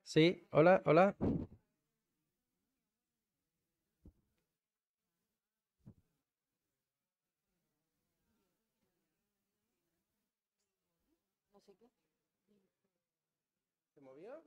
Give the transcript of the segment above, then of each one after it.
Sí, hola, hola. ¿Se movió?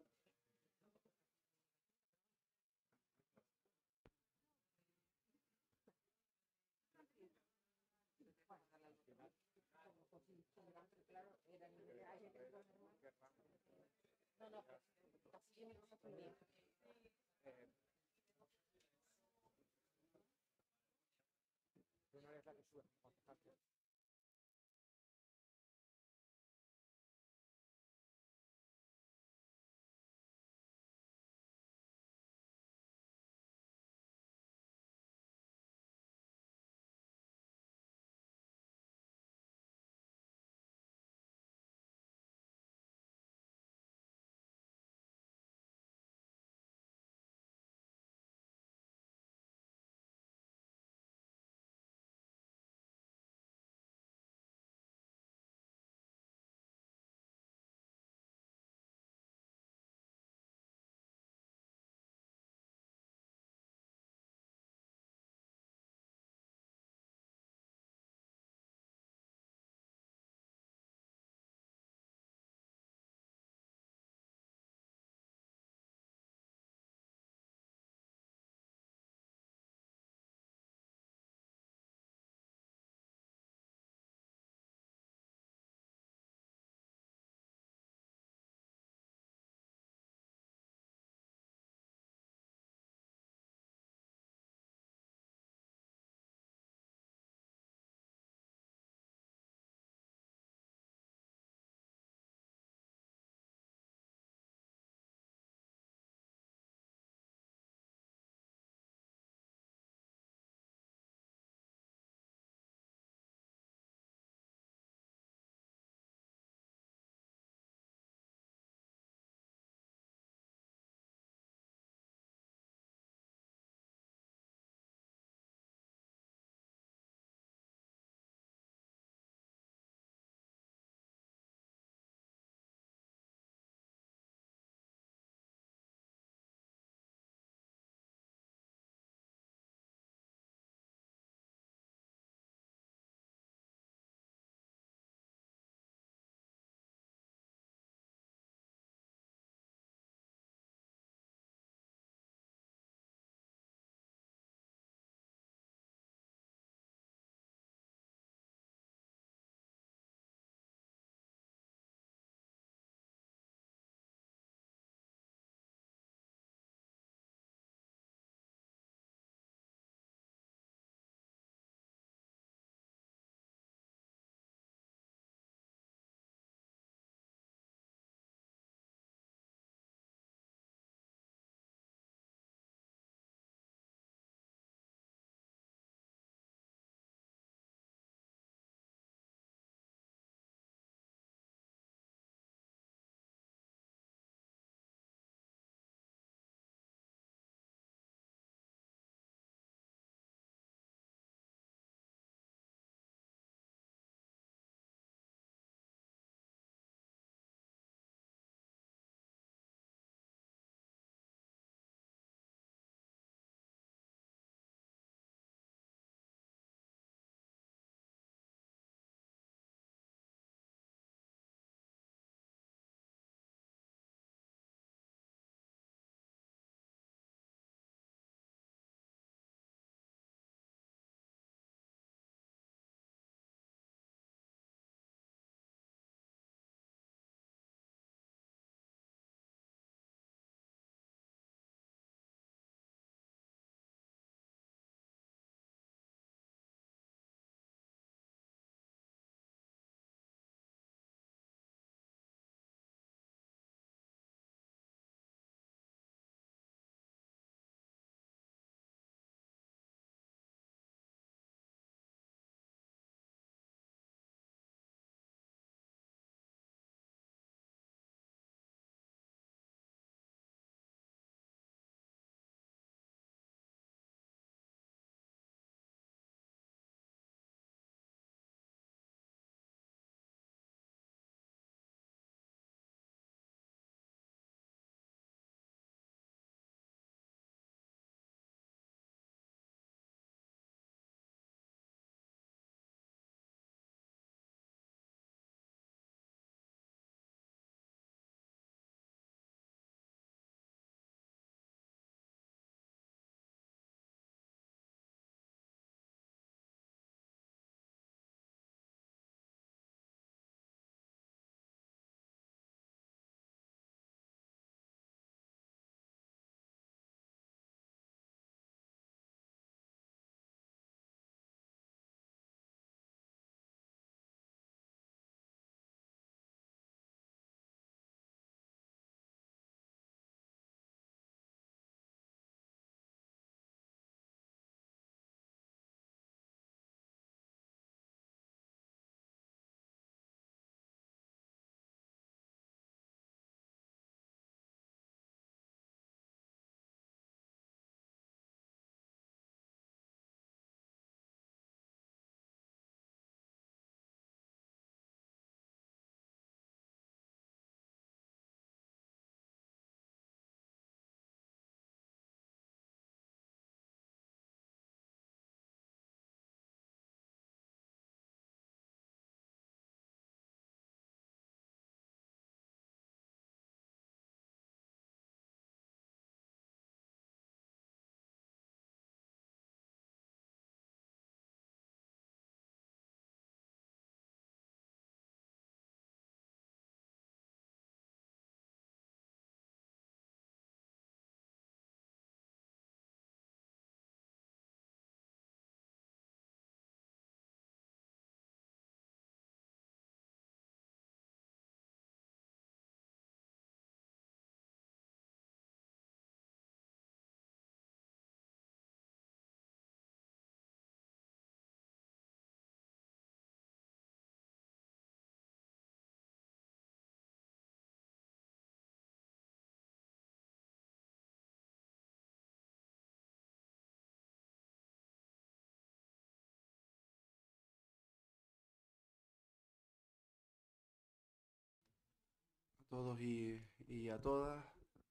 todos y a todas.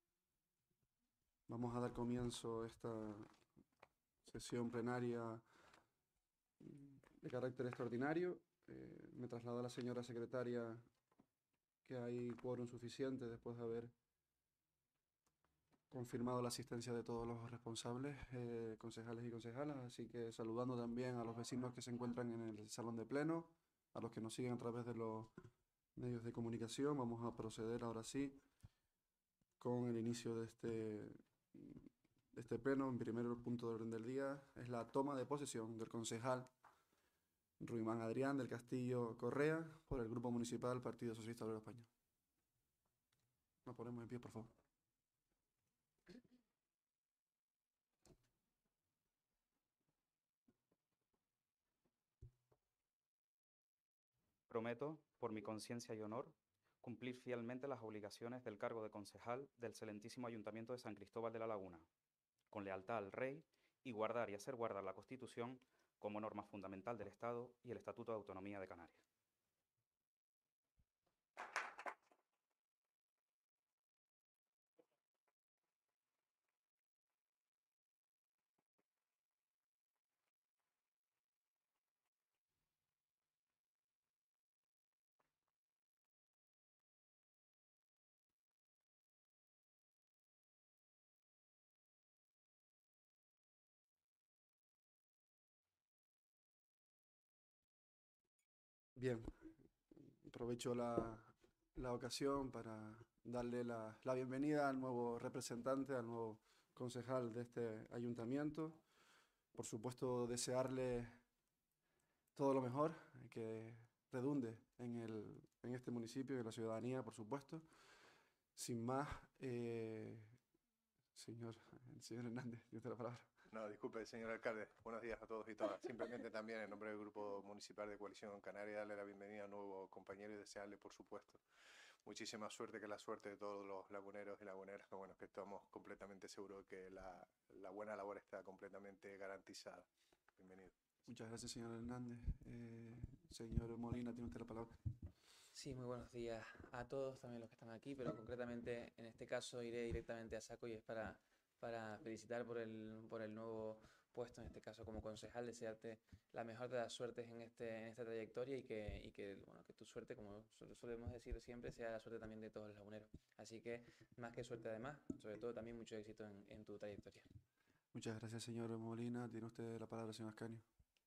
Vamos a dar comienzo a esta sesión plenaria de carácter extraordinario. Me traslada la señora secretaria que hay quórum suficiente después de haber confirmado la asistencia de todos los responsables, concejales y concejalas, así que saludando también a los vecinos que se encuentran en el salón de pleno, a los que nos siguen a través de los medios de comunicación. Vamos a proceder ahora sí con el inicio de este pleno. En primer punto de orden del día es la toma de posesión del concejal Ruimán Adrián del Castillo Correa por el Grupo Municipal Partido Socialista Obrero Español. Nos ponemos en pie, por favor. Prometo, por mi conciencia y honor, cumplir fielmente las obligaciones del cargo de concejal del excelentísimo Ayuntamiento de San Cristóbal de la Laguna, con lealtad al Rey y guardar y hacer guardar la Constitución como norma fundamental del Estado y el Estatuto de Autonomía de Canarias. Bien, aprovecho la ocasión para darle la bienvenida al nuevo representante, al nuevo concejal de este ayuntamiento. Por supuesto, desearle todo lo mejor, que redunde en este municipio y en la ciudadanía, por supuesto. Sin más, el señor Hernández, tiene usted la palabra. No, disculpe, señor alcalde. Buenos días a todos y todas. Simplemente también en nombre del Grupo Municipal de Coalición Canaria darle la bienvenida al nuevo compañero y desearle, por supuesto, muchísima suerte, que la suerte de todos los laguneros y laguneras, que bueno, que estamos completamente seguros que la buena labor está completamente garantizada. Bienvenido. Muchas gracias, señor Hernández. Señor Molina, tiene usted la palabra. Sí, muy buenos días a todos, también los que están aquí, pero concretamente en este caso iré directamente a saco y es para felicitar por el nuevo puesto, en este caso como concejal, desearte la mejor de las suertes en esta trayectoria y bueno, que tu suerte, como solemos decir siempre, sea la suerte también de todos los laguneros. Así que, más que suerte además, sobre todo también mucho éxito en tu trayectoria. Muchas gracias, señor Molina. Tiene usted la palabra, señor Ascanio.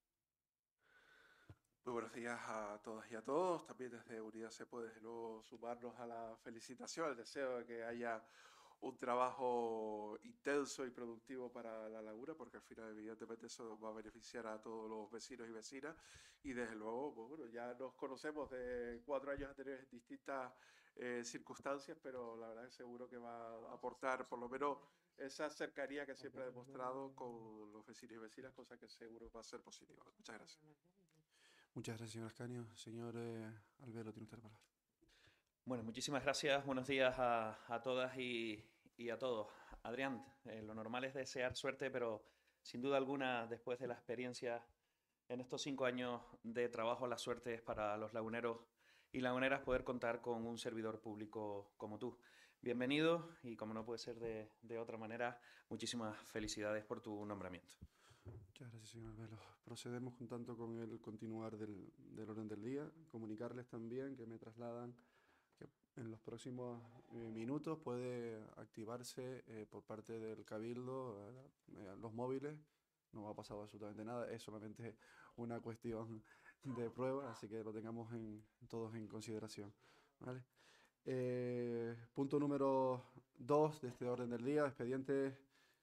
Muy buenos días a todas y a todos. También desde Unidad Se puede, desde luego, sumarnos a la felicitación, al deseo de que haya un trabajo intenso y productivo para la laguna, porque al final, evidentemente, eso va a beneficiar a todos los vecinos y vecinas. Y desde luego, pues bueno, ya nos conocemos de 4 años anteriores en distintas circunstancias, pero la verdad es seguro que va a aportar por lo menos esa cercanía que siempre ha demostrado con los vecinos y vecinas, cosa que seguro va a ser positiva. Muchas gracias. Muchas gracias, señor Ascanio. Señor Albero, tiene usted la palabra. Bueno, muchísimas gracias. Buenos días a todas y a todos. Adrián, lo normal es desear suerte, pero sin duda alguna, después de la experiencia en estos 5 años de trabajo, la suerte es para los laguneros y laguneras poder contar con un servidor público como tú. Bienvenido y, como no puede ser de otra manera, muchísimas felicidades por tu nombramiento. Muchas gracias, señor Albelo. Procedemos tanto con el continuar del orden del día. Comunicarles también que me trasladan que en los próximos minutos puede activarse por parte del Cabildo los móviles. No ha pasado absolutamente nada, es solamente una cuestión de prueba, así que lo tengamos todos en consideración, ¿vale? Punto número 2 de este orden del día, expediente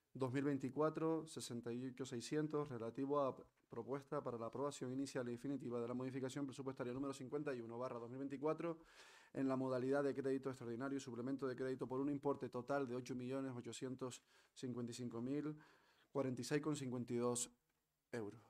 2024-68600, relativo a propuesta para la aprobación inicial y definitiva de la modificación presupuestaria número 51/2024 en la modalidad de crédito extraordinario y suplemento de crédito por un importe total de 8.855.046,52 euros.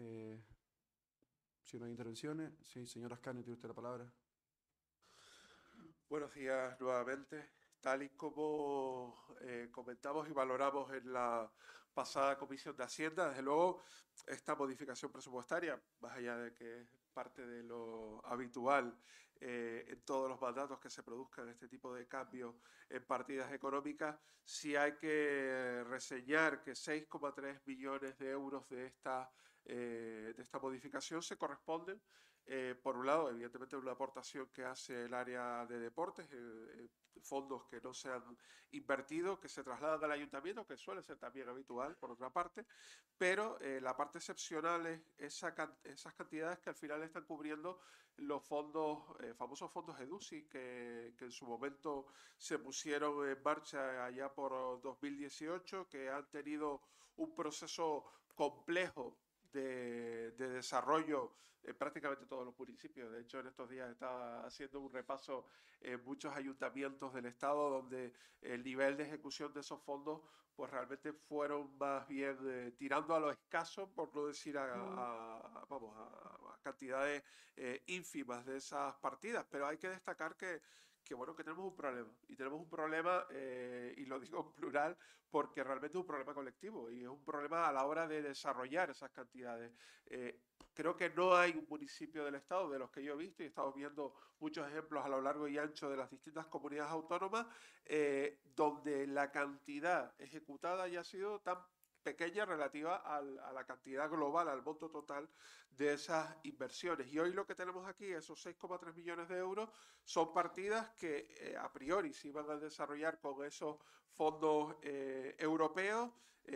Si no hay intervenciones, sí, señor Ascanio, tiene usted la palabra. Buenos días nuevamente. tal y como comentamos y valoramos en la pasada Comisión de Hacienda, desde luego esta modificación presupuestaria, más allá de que es parte de lo habitual en todos los mandatos que se produzcan este tipo de cambios en partidas económicas, sí hay que reseñar que 6,3 millones de euros de esta modificación se corresponden, por un lado, evidentemente, una aportación que hace el área de deportes, fondos que no se han invertido, que se trasladan al ayuntamiento, que suele ser también habitual, por otra parte, pero la parte excepcional es esas cantidades que al final están cubriendo los fondos, famosos fondos EDUSI, que en su momento se pusieron en marcha allá por 2018, que han tenido un proceso complejo de desarrollo en prácticamente todos los municipios. De hecho, en estos días estaba haciendo un repaso en muchos ayuntamientos del estado donde el nivel de ejecución de esos fondos pues realmente fueron más bien tirando a lo escaso, por no decir a cantidades ínfimas de esas partidas. Pero hay que destacar que bueno, que tenemos un problema, y tenemos un problema, y lo digo en plural, porque realmente es un problema colectivo, y es un problema a la hora de desarrollar esas cantidades. Creo que no hay un municipio del estado, de los que yo he visto, y he estado viendo muchos ejemplos a lo largo y ancho de las distintas comunidades autónomas, donde la cantidad ejecutada haya sido tan pequeña relativa a la cantidad global, al monto total de esas inversiones. Y hoy lo que tenemos aquí, esos 6,3 millones de euros, son partidas que a priori se iban a desarrollar con esos fondos europeos,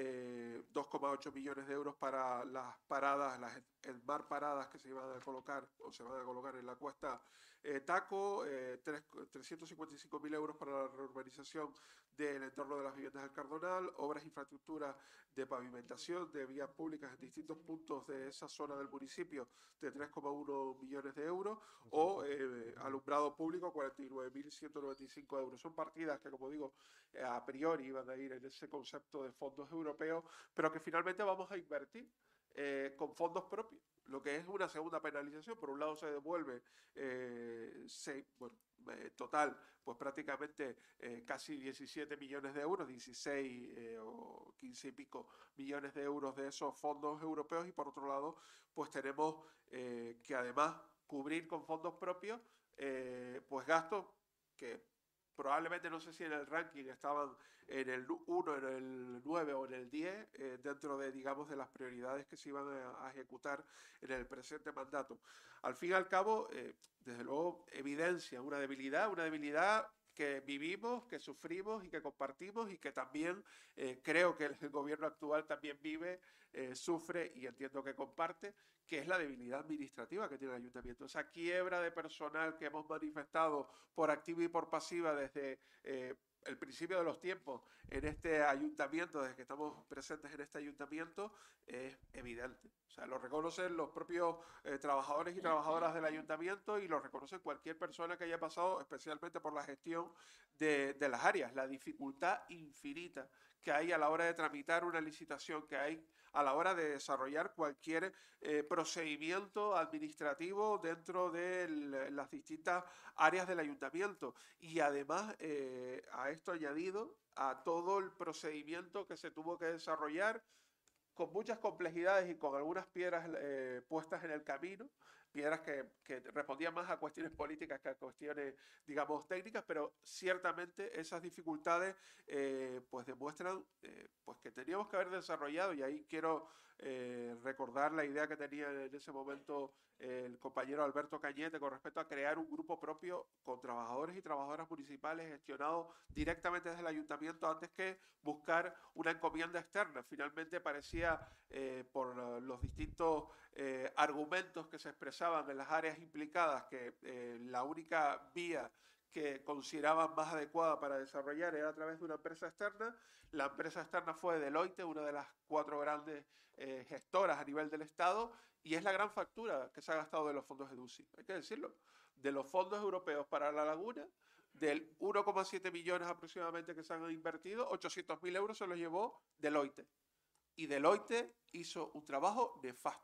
2,8 millones de euros para las paradas, las EDMAR paradas que se iban a colocar o se van a colocar en la cuesta Taco, 355.000 euros para la reurbanización del entorno de las viviendas del Cardonal, obras de infraestructura de pavimentación de vías públicas en distintos puntos de esa zona del municipio de 3,1 millones de euros, o alumbrado público 49.195 euros. Son partidas que, como digo, a priori iban a ir en ese concepto de fondos europeos, pero que finalmente vamos a invertir con fondos propios, lo que es una segunda penalización. Por un lado se devuelve total, pues prácticamente casi 17 millones de euros, 16 o 15 y pico millones de euros de esos fondos europeos, y por otro lado pues tenemos que además cubrir con fondos propios pues gastos que probablemente, no sé si en el ranking estaban en el 1, en el 9 o en el 10, dentro de, digamos, de las prioridades que se iban a ejecutar en el presente mandato. Al fin y al cabo, desde luego, evidencia una debilidad que vivimos, que sufrimos y que compartimos, y que también creo que el gobierno actual también vive, sufre y entiendo que comparte, que es la debilidad administrativa que tiene el ayuntamiento. Esa quiebra de personal que hemos manifestado por activa y por pasiva desde el principio de los tiempos en este ayuntamiento, desde que estamos presentes en este ayuntamiento, es evidente. O sea, lo reconocen los propios trabajadores y trabajadoras del ayuntamiento, y lo reconoce cualquier persona que haya pasado especialmente por la gestión de las áreas. La dificultad infinita que hay a la hora de tramitar una licitación, que hay a la hora de desarrollar cualquier procedimiento administrativo dentro de las distintas áreas del ayuntamiento. Y además, a esto añadido a todo el procedimiento que se tuvo que desarrollar, con muchas complejidades y con algunas piedras puestas en el camino, piedras que respondían más a cuestiones políticas que a cuestiones, digamos, técnicas, pero ciertamente esas dificultades pues demuestran pues que teníamos que haber desarrollado, y ahí quiero recordar la idea que tenía en ese momento el compañero Alberto Cañete con respecto a crear un grupo propio con trabajadores y trabajadoras municipales gestionado directamente desde el ayuntamiento, antes que buscar una encomienda externa. Finalmente parecía, por los distintos argumentos que se expresaban en las áreas implicadas, que la única vía que consideraban más adecuada para desarrollar era a través de una empresa externa. La empresa externa fue Deloitte, una de las 4 grandes gestoras a nivel del Estado, y es la gran factura que se ha gastado de los fondos EDUSI, hay que decirlo, de los fondos europeos para la laguna. Del 1,7 millones aproximadamente que se han invertido, 800.000 euros se los llevó Deloitte. Y Deloitte hizo un trabajo nefasto.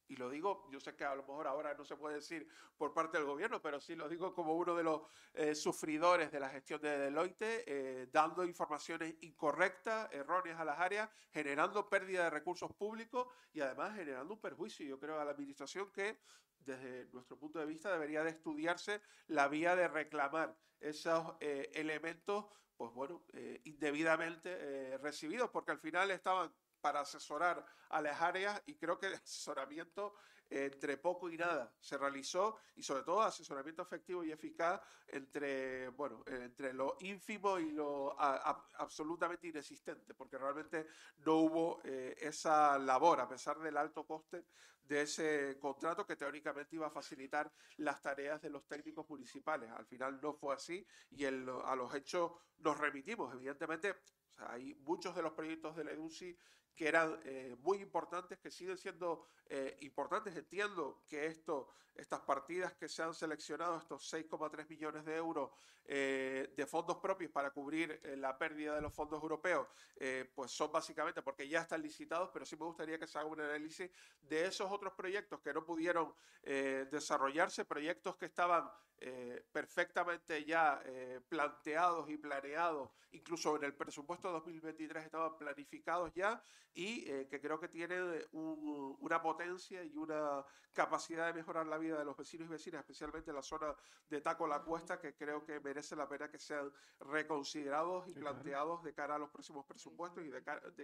y lo digo, yo sé que a lo mejor ahora no se puede decir por parte del gobierno, pero sí lo digo como uno de los sufridores de la gestión de Deloitte, dando informaciones incorrectas, erróneas a las áreas, generando pérdida de recursos públicos y además generando un perjuicio, yo creo, a la administración que desde nuestro punto de vista debería de estudiarse la vía de reclamar esos elementos, pues bueno, indebidamente recibidos, porque al final estaban para asesorar a las áreas y creo que el asesoramiento entre poco y nada se realizó y sobre todo asesoramiento efectivo y eficaz entre, bueno, entre lo ínfimo y lo absolutamente inexistente, porque realmente no hubo esa labor a pesar del alto coste de ese contrato que teóricamente iba a facilitar las tareas de los técnicos municipales. Al final no fue así y a los hechos nos remitimos. Evidentemente, o sea, hay muchos de los proyectos de la EDUSI que eran muy importantes, que siguen siendo importantes. Entiendo que estas partidas que se han seleccionado, estos 6,3 millones de euros de fondos propios para cubrir la pérdida de los fondos europeos, pues son básicamente porque ya están licitados, pero sí me gustaría que se haga un análisis de esos otros proyectos que no pudieron desarrollarse, proyectos que estaban perfectamente ya planteados y planeados, incluso en el presupuesto 2023 estaban planificados ya y que creo que tienen una potencia y una capacidad de mejorar la vida de los vecinos y vecinas, especialmente en la zona de Taco La Cuesta, que creo que merece la pena que sean reconsiderados y planteados de cara a los próximos presupuestos y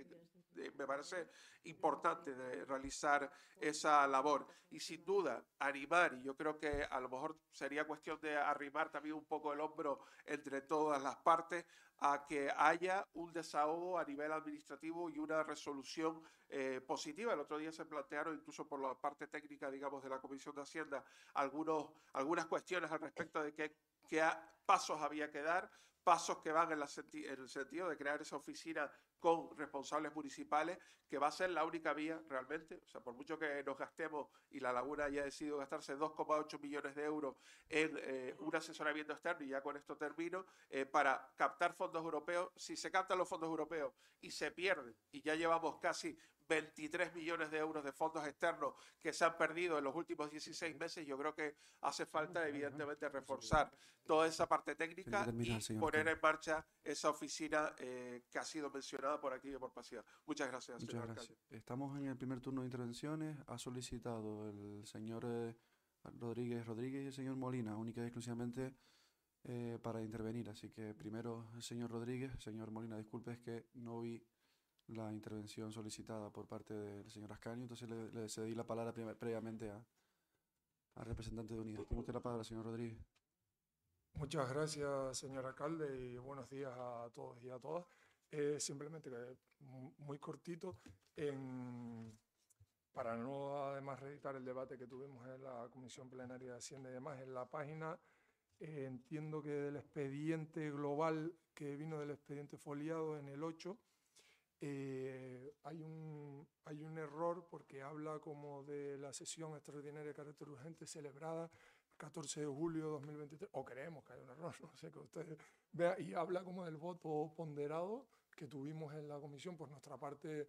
me parece importante de realizar esa labor. Y sin duda, animar, y yo creo que a lo mejor sería cuestión de arrimar también un poco el hombro entre todas las partes a que haya un desahogo a nivel administrativo y una resolución positiva. El otro día se plantearon, incluso por la parte técnica, digamos, de la Comisión de Hacienda, algunas cuestiones al respecto de qué pasos había que dar, pasos que van en el sentido de crear esa oficina con responsables municipales, que va a ser la única vía realmente, o sea, por mucho que nos gastemos y la Laguna haya decidido gastarse 2,8 millones de euros en un asesoramiento externo, y ya con esto termino, para captar fondos europeos. Si se captan los fondos europeos y se pierden, y ya llevamos casi 23 millones de euros de fondos externos que se han perdido en los últimos 16 meses, yo creo que hace falta evidentemente reforzar toda esa parte técnica y poner en marcha esa oficina que ha sido mencionada por aquí y por pasiva. Muchas gracias, señor alcalde. Estamos en el primer turno de intervenciones. Ha solicitado el señor Rodríguez y el señor Molina, única y exclusivamente para intervenir. Así que primero el señor Rodríguez. Señor Molina, disculpe, es que no vi la intervención solicitada por parte del señor Ascanio, entonces le cedí la palabra previamente al representante de Unidas. Tiene usted la palabra, señor Rodríguez. Muchas gracias, señor alcalde, y buenos días a todos y a todas. Simplemente que muy cortito, para no además reeditar el debate que tuvimos en la Comisión Plenaria de Hacienda y demás, en la página, entiendo que del expediente global que vino del expediente foliado en el 8, hay un error porque habla como de la sesión extraordinaria de carácter urgente celebrada el 14 de julio de 2023, o creemos que hay un error, no sé, que usted vea, y habla como del voto ponderado que tuvimos en la comisión por nuestra parte.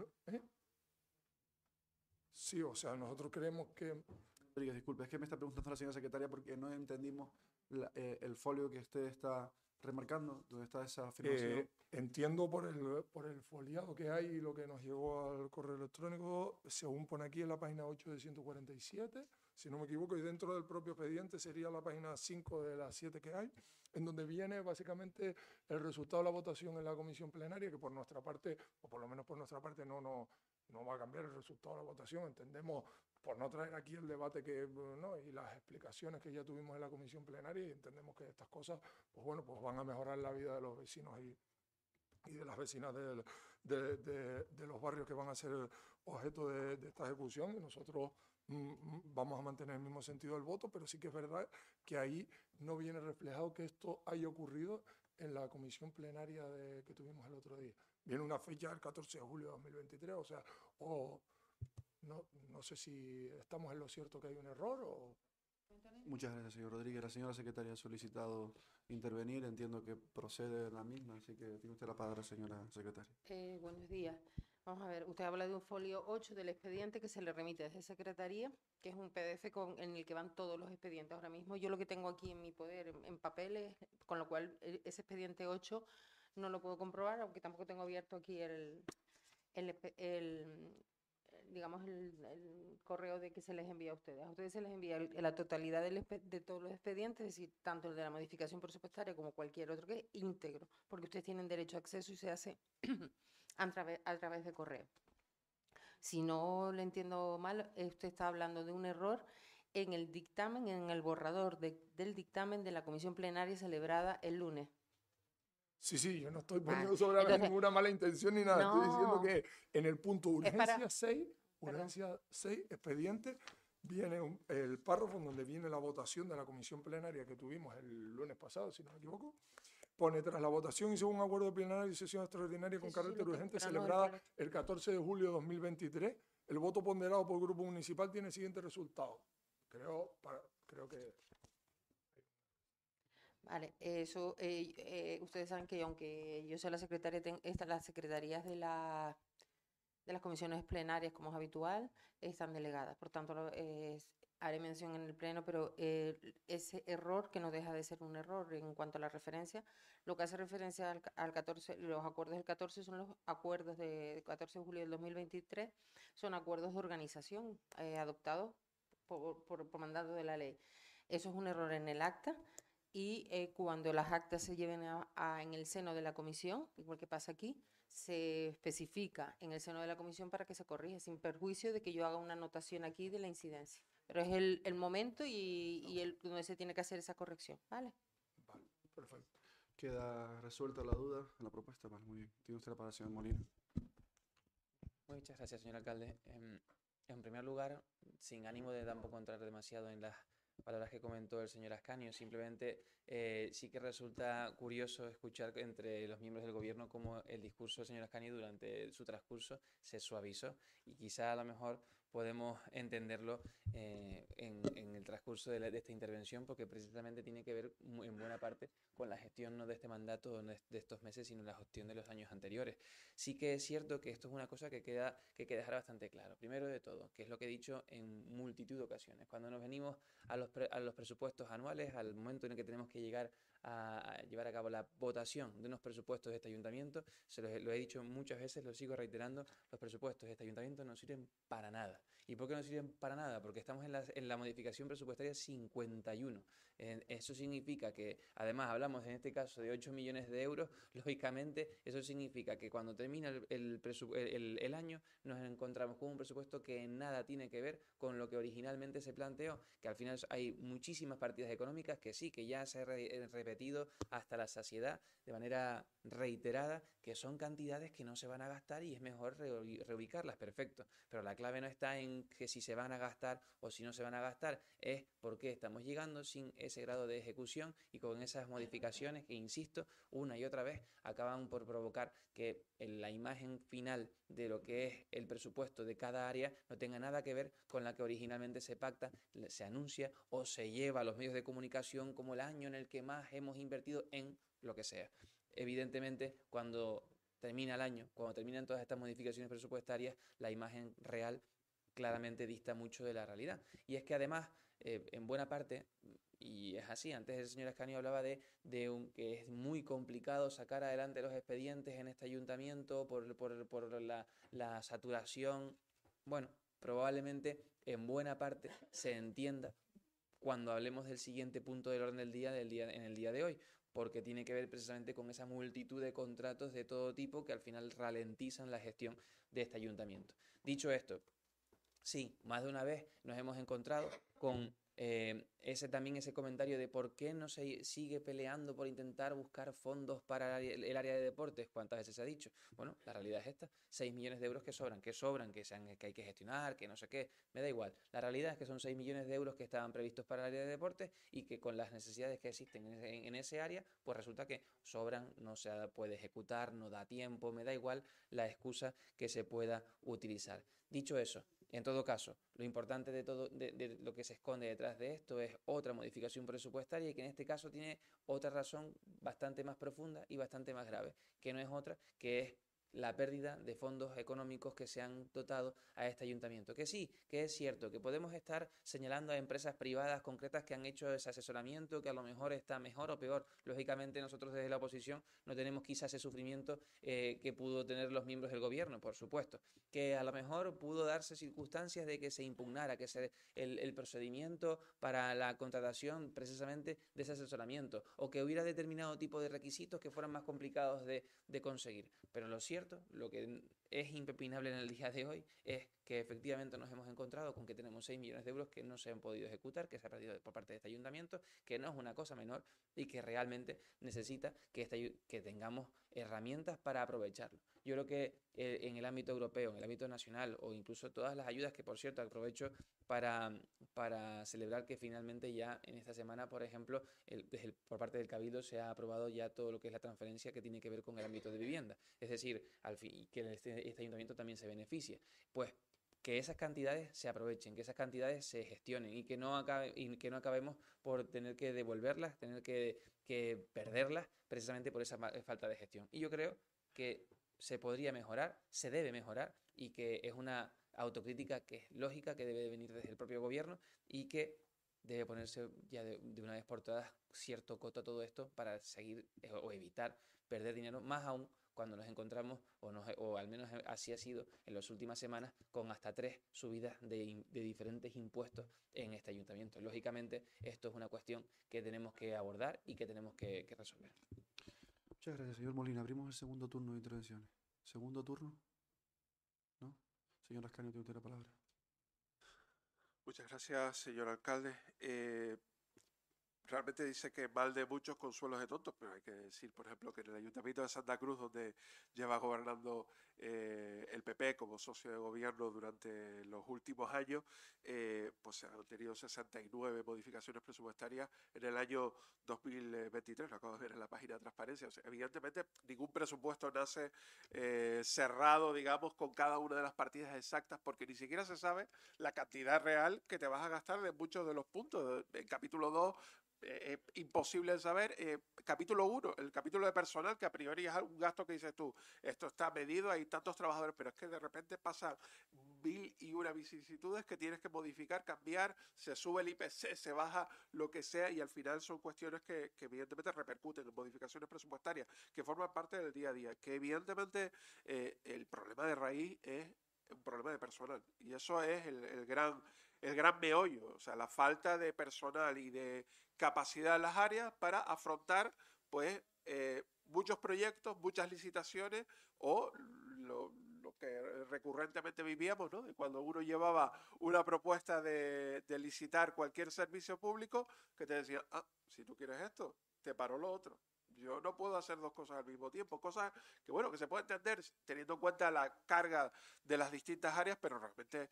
Sí, o sea, nosotros creemos que... Rodríguez, disculpe, es que me está preguntando la señora secretaria porque no entendimos el folio que usted está remarcando, donde está esa afirmación. Entiendo por el foliado que hay y lo que nos llegó al correo electrónico, según pone aquí en la página 8 de 147, si no me equivoco, y dentro del propio expediente sería la página 5 de las 7 que hay, en donde viene básicamente el resultado de la votación en la comisión plenaria, que por nuestra parte, o por lo menos por nuestra parte, no va a cambiar el resultado de la votación. Entendemos, por no traer aquí el debate y las explicaciones que ya tuvimos en la comisión plenaria, y entendemos que estas cosas, pues bueno, pues van a mejorar la vida de los vecinos y de las vecinas de los barrios que van a ser objeto de esta ejecución, y nosotros vamos a mantener el mismo sentido del voto, pero sí que es verdad que ahí no viene reflejado que esto haya ocurrido en la comisión plenaria que tuvimos el otro día. Viene una fecha del 14 de julio de 2023, o sea, no sé si estamos en lo cierto que hay un error o... Muchas gracias, señor Rodríguez. La señora secretaria ha solicitado intervenir. Entiendo que procede la misma, así que tiene usted la palabra, señora secretaria. Buenos días. Vamos a ver, usted habla de un folio 8 del expediente que se le remite desde Secretaría, que es un PDF en el que van todos los expedientes. Ahora mismo yo lo que tengo aquí en mi poder en papeles, con lo cual ese expediente 8 no lo puedo comprobar, aunque tampoco tengo abierto aquí digamos, el correo de que se les envía a ustedes. A ustedes se les envía la totalidad de todos los expedientes, es decir, tanto el de la modificación presupuestaria como cualquier otro, que es íntegro, porque ustedes tienen derecho a acceso y se hace a través de correo. Si no le entiendo mal, usted está hablando de un error en el dictamen, en el borrador del dictamen de la comisión plenaria celebrada el lunes. Sí, yo no estoy Vale. poniendo sobre la mesa Entonces, ninguna mala intención ni nada. Estoy diciendo no, que en el punto es para- urgencia 6, Perdón. urgencia 6, expediente, viene el párrafo en donde viene la votación de la comisión plenaria que tuvimos el lunes pasado, si no me equivoco. Pone tras la votación y según acuerdo plenario y sesión extraordinaria con Sí, sí, carácter lo tengo, urgente pero no el celebrada folio. el 14 de julio de 2023, el voto ponderado por el grupo municipal tiene el siguiente resultado. Creo que... Vale, eso, ustedes saben que aunque yo sea la secretaria, las secretarías de las comisiones plenarias, como es habitual, están delegadas. Por tanto, haré mención en el pleno, pero ese error, que no deja de ser un error en cuanto a la referencia, lo que hace referencia al 14, los acuerdos del 14 son los acuerdos de 14 de julio del 2023, son acuerdos de organización adoptados por mandato de la ley. Eso es un error en el acta. Y cuando las actas se lleven en el seno de la comisión, igual que pasa aquí, se especifica en el seno de la comisión para que se corrija, sin perjuicio de que yo haga una anotación aquí de la incidencia. Pero es el momento donde se tiene que hacer esa corrección, ¿vale? Vale, perfecto. Queda resuelta la duda en la propuesta. Vale, muy bien. Tiene usted la palabra, señor Molina. Muchas gracias, señor alcalde. En primer lugar, sin ánimo de tampoco entrar demasiado en las palabras que comentó el señor Ascanio, simplemente sí que resulta curioso escuchar entre los miembros del gobierno cómo el discurso del señor Ascanio durante su transcurso se suavizó y quizá a lo mejor podemos entenderlo en el transcurso de esta intervención, porque precisamente tiene que ver en buena parte con la gestión no de este mandato de estos meses, sino la gestión de los años anteriores. Sí que es cierto que esto es una cosa que hay que dejar bastante claro. Primero de todo, que es lo que he dicho en multitud de ocasiones, cuando nos venimos a los presupuestos anuales, al momento en el que tenemos que llegar a llevar a cabo la votación de unos presupuestos de este ayuntamiento, lo he dicho muchas veces, lo sigo reiterando, los presupuestos de este ayuntamiento no sirven para nada. ¿Y por qué no sirven para nada? Porque estamos en la modificación presupuestaria 51. Eso significa que, además, hablamos en este caso de 8 millones de euros, lógicamente eso significa que cuando termina el año nos encontramos con un presupuesto que nada tiene que ver con lo que originalmente se planteó, que al final hay muchísimas partidas económicas que sí, que ya se ha repetido hasta la saciedad de manera reiterada, que son cantidades que no se van a gastar y es mejor reubicarlas, perfecto, pero la clave no está en que si se van a gastar o si no se van a gastar, es porque estamos llegando sin ese grado de ejecución y con esas modificaciones que, insisto, una y otra vez acaban por provocar que la imagen final de lo que es el presupuesto de cada área no tenga nada que ver con la que originalmente se pacta, se anuncia o se lleva a los medios de comunicación como el año en el que más hemos invertido en lo que sea. Evidentemente, cuando termina el año, cuando terminan todas estas modificaciones presupuestarias, la imagen real claramente dista mucho de la realidad. Y es que además, en buena parte, y es así, antes el señor Ascanio hablaba de que es muy complicado sacar adelante los expedientes en este ayuntamiento por la saturación. Bueno, probablemente en buena parte se entienda cuando hablemos del siguiente punto del orden del día, en el día de hoy, porque tiene que ver precisamente con esa multitud de contratos de todo tipo que al final ralentizan la gestión de este ayuntamiento. Dicho esto, sí, más de una vez nos hemos encontrado con ese comentario de por qué no se sigue peleando por intentar buscar fondos para el área de deportes. ¿Cuántas veces se ha dicho? Bueno, la realidad es esta, 6 millones de euros que sobran, que hay que gestionar, que no sé qué, me da igual. La realidad es que son 6 millones de euros que estaban previstos para el área de deportes y que con las necesidades que existen en ese área, pues resulta que sobran, no se puede ejecutar, no da tiempo, me da igual la excusa que se pueda utilizar. Dicho eso, en todo caso, lo importante de lo que se esconde detrás de esto es otra modificación presupuestaria y que en este caso tiene otra razón bastante más profunda y bastante más grave, que no es otra que es la pérdida de fondos económicos que se han dotado a este ayuntamiento. Que sí, que es cierto, que podemos estar señalando a empresas privadas concretas que han hecho ese asesoramiento, que a lo mejor está mejor o peor. Lógicamente nosotros desde la oposición no tenemos quizás ese sufrimiento que pudo tener los miembros del gobierno, por supuesto. Que a lo mejor pudo darse circunstancias de que se impugnara, que el procedimiento para la contratación precisamente de ese asesoramiento, o que hubiera determinado tipo de requisitos que fueran más complicados de conseguir. Pero lo cierto, lo que es impepinable en el día de hoy, es que efectivamente nos hemos encontrado con que tenemos 6 millones de euros que no se han podido ejecutar, que se ha perdido por parte de este ayuntamiento, que no es una cosa menor y que realmente necesita que tengamos herramientas para aprovecharlo. Yo creo que en el ámbito europeo, en el ámbito nacional, o incluso todas las ayudas, que por cierto aprovecho para celebrar que finalmente ya en esta semana, por ejemplo, por parte del Cabildo se ha aprobado ya todo lo que es la transferencia que tiene que ver con el ámbito de vivienda. Es decir, que este ayuntamiento también se beneficie. Pues que esas cantidades se aprovechen, que esas cantidades se gestionen y que no acabemos por tener que devolverlas, tener que perderlas precisamente por esa falta de gestión. Y yo creo que se podría mejorar, se debe mejorar, y que es una autocrítica que es lógica, que debe venir desde el propio gobierno y que debe ponerse ya de una vez por todas cierto coto a todo esto para seguir o evitar perder dinero, más aún cuando nos encontramos, o al menos así ha sido en las últimas semanas, con hasta 3 subidas de diferentes impuestos en este ayuntamiento. Lógicamente, esto es una cuestión que tenemos que abordar y que tenemos que resolver. Muchas gracias, señor Molina. Abrimos el segundo turno de intervenciones. ¿Segundo turno? ¿No? Señor Ascanio, tiene usted la palabra. Muchas gracias, señor alcalde. Realmente dice que mal de muchos consuelos de tontos, pero hay que decir, por ejemplo, que en el Ayuntamiento de Santa Cruz, donde lleva gobernando el PP como socio de gobierno durante los últimos años, pues se han tenido 69 modificaciones presupuestarias en el año 2023, lo acabo de ver en la página de transparencia. O sea, evidentemente, ningún presupuesto nace cerrado, digamos, con cada una de las partidas exactas, porque ni siquiera se sabe la cantidad real que te vas a gastar de muchos de los puntos. En capítulo 2, imposible de saber. Capítulo 1, el capítulo de personal, que a priori es un gasto que dices tú, esto está medido, hay tantos trabajadores, pero es que de repente pasan 1001 vicisitudes que tienes que modificar, cambiar, se sube el IPC, se baja lo que sea, y al final son cuestiones que evidentemente repercuten en modificaciones presupuestarias que forman parte del día a día, que evidentemente el problema de raíz es un problema de personal, y eso es el gran meollo, o sea, la falta de personal y de capacidad en las áreas para afrontar, pues, muchos proyectos, muchas licitaciones, o lo que recurrentemente vivíamos, ¿no? De cuando uno llevaba una propuesta de licitar cualquier servicio público, que te decía, si tú quieres esto, te paro lo otro. Yo no puedo hacer dos cosas al mismo tiempo, cosas que, bueno, que se puede entender teniendo en cuenta la carga de las distintas áreas, pero realmente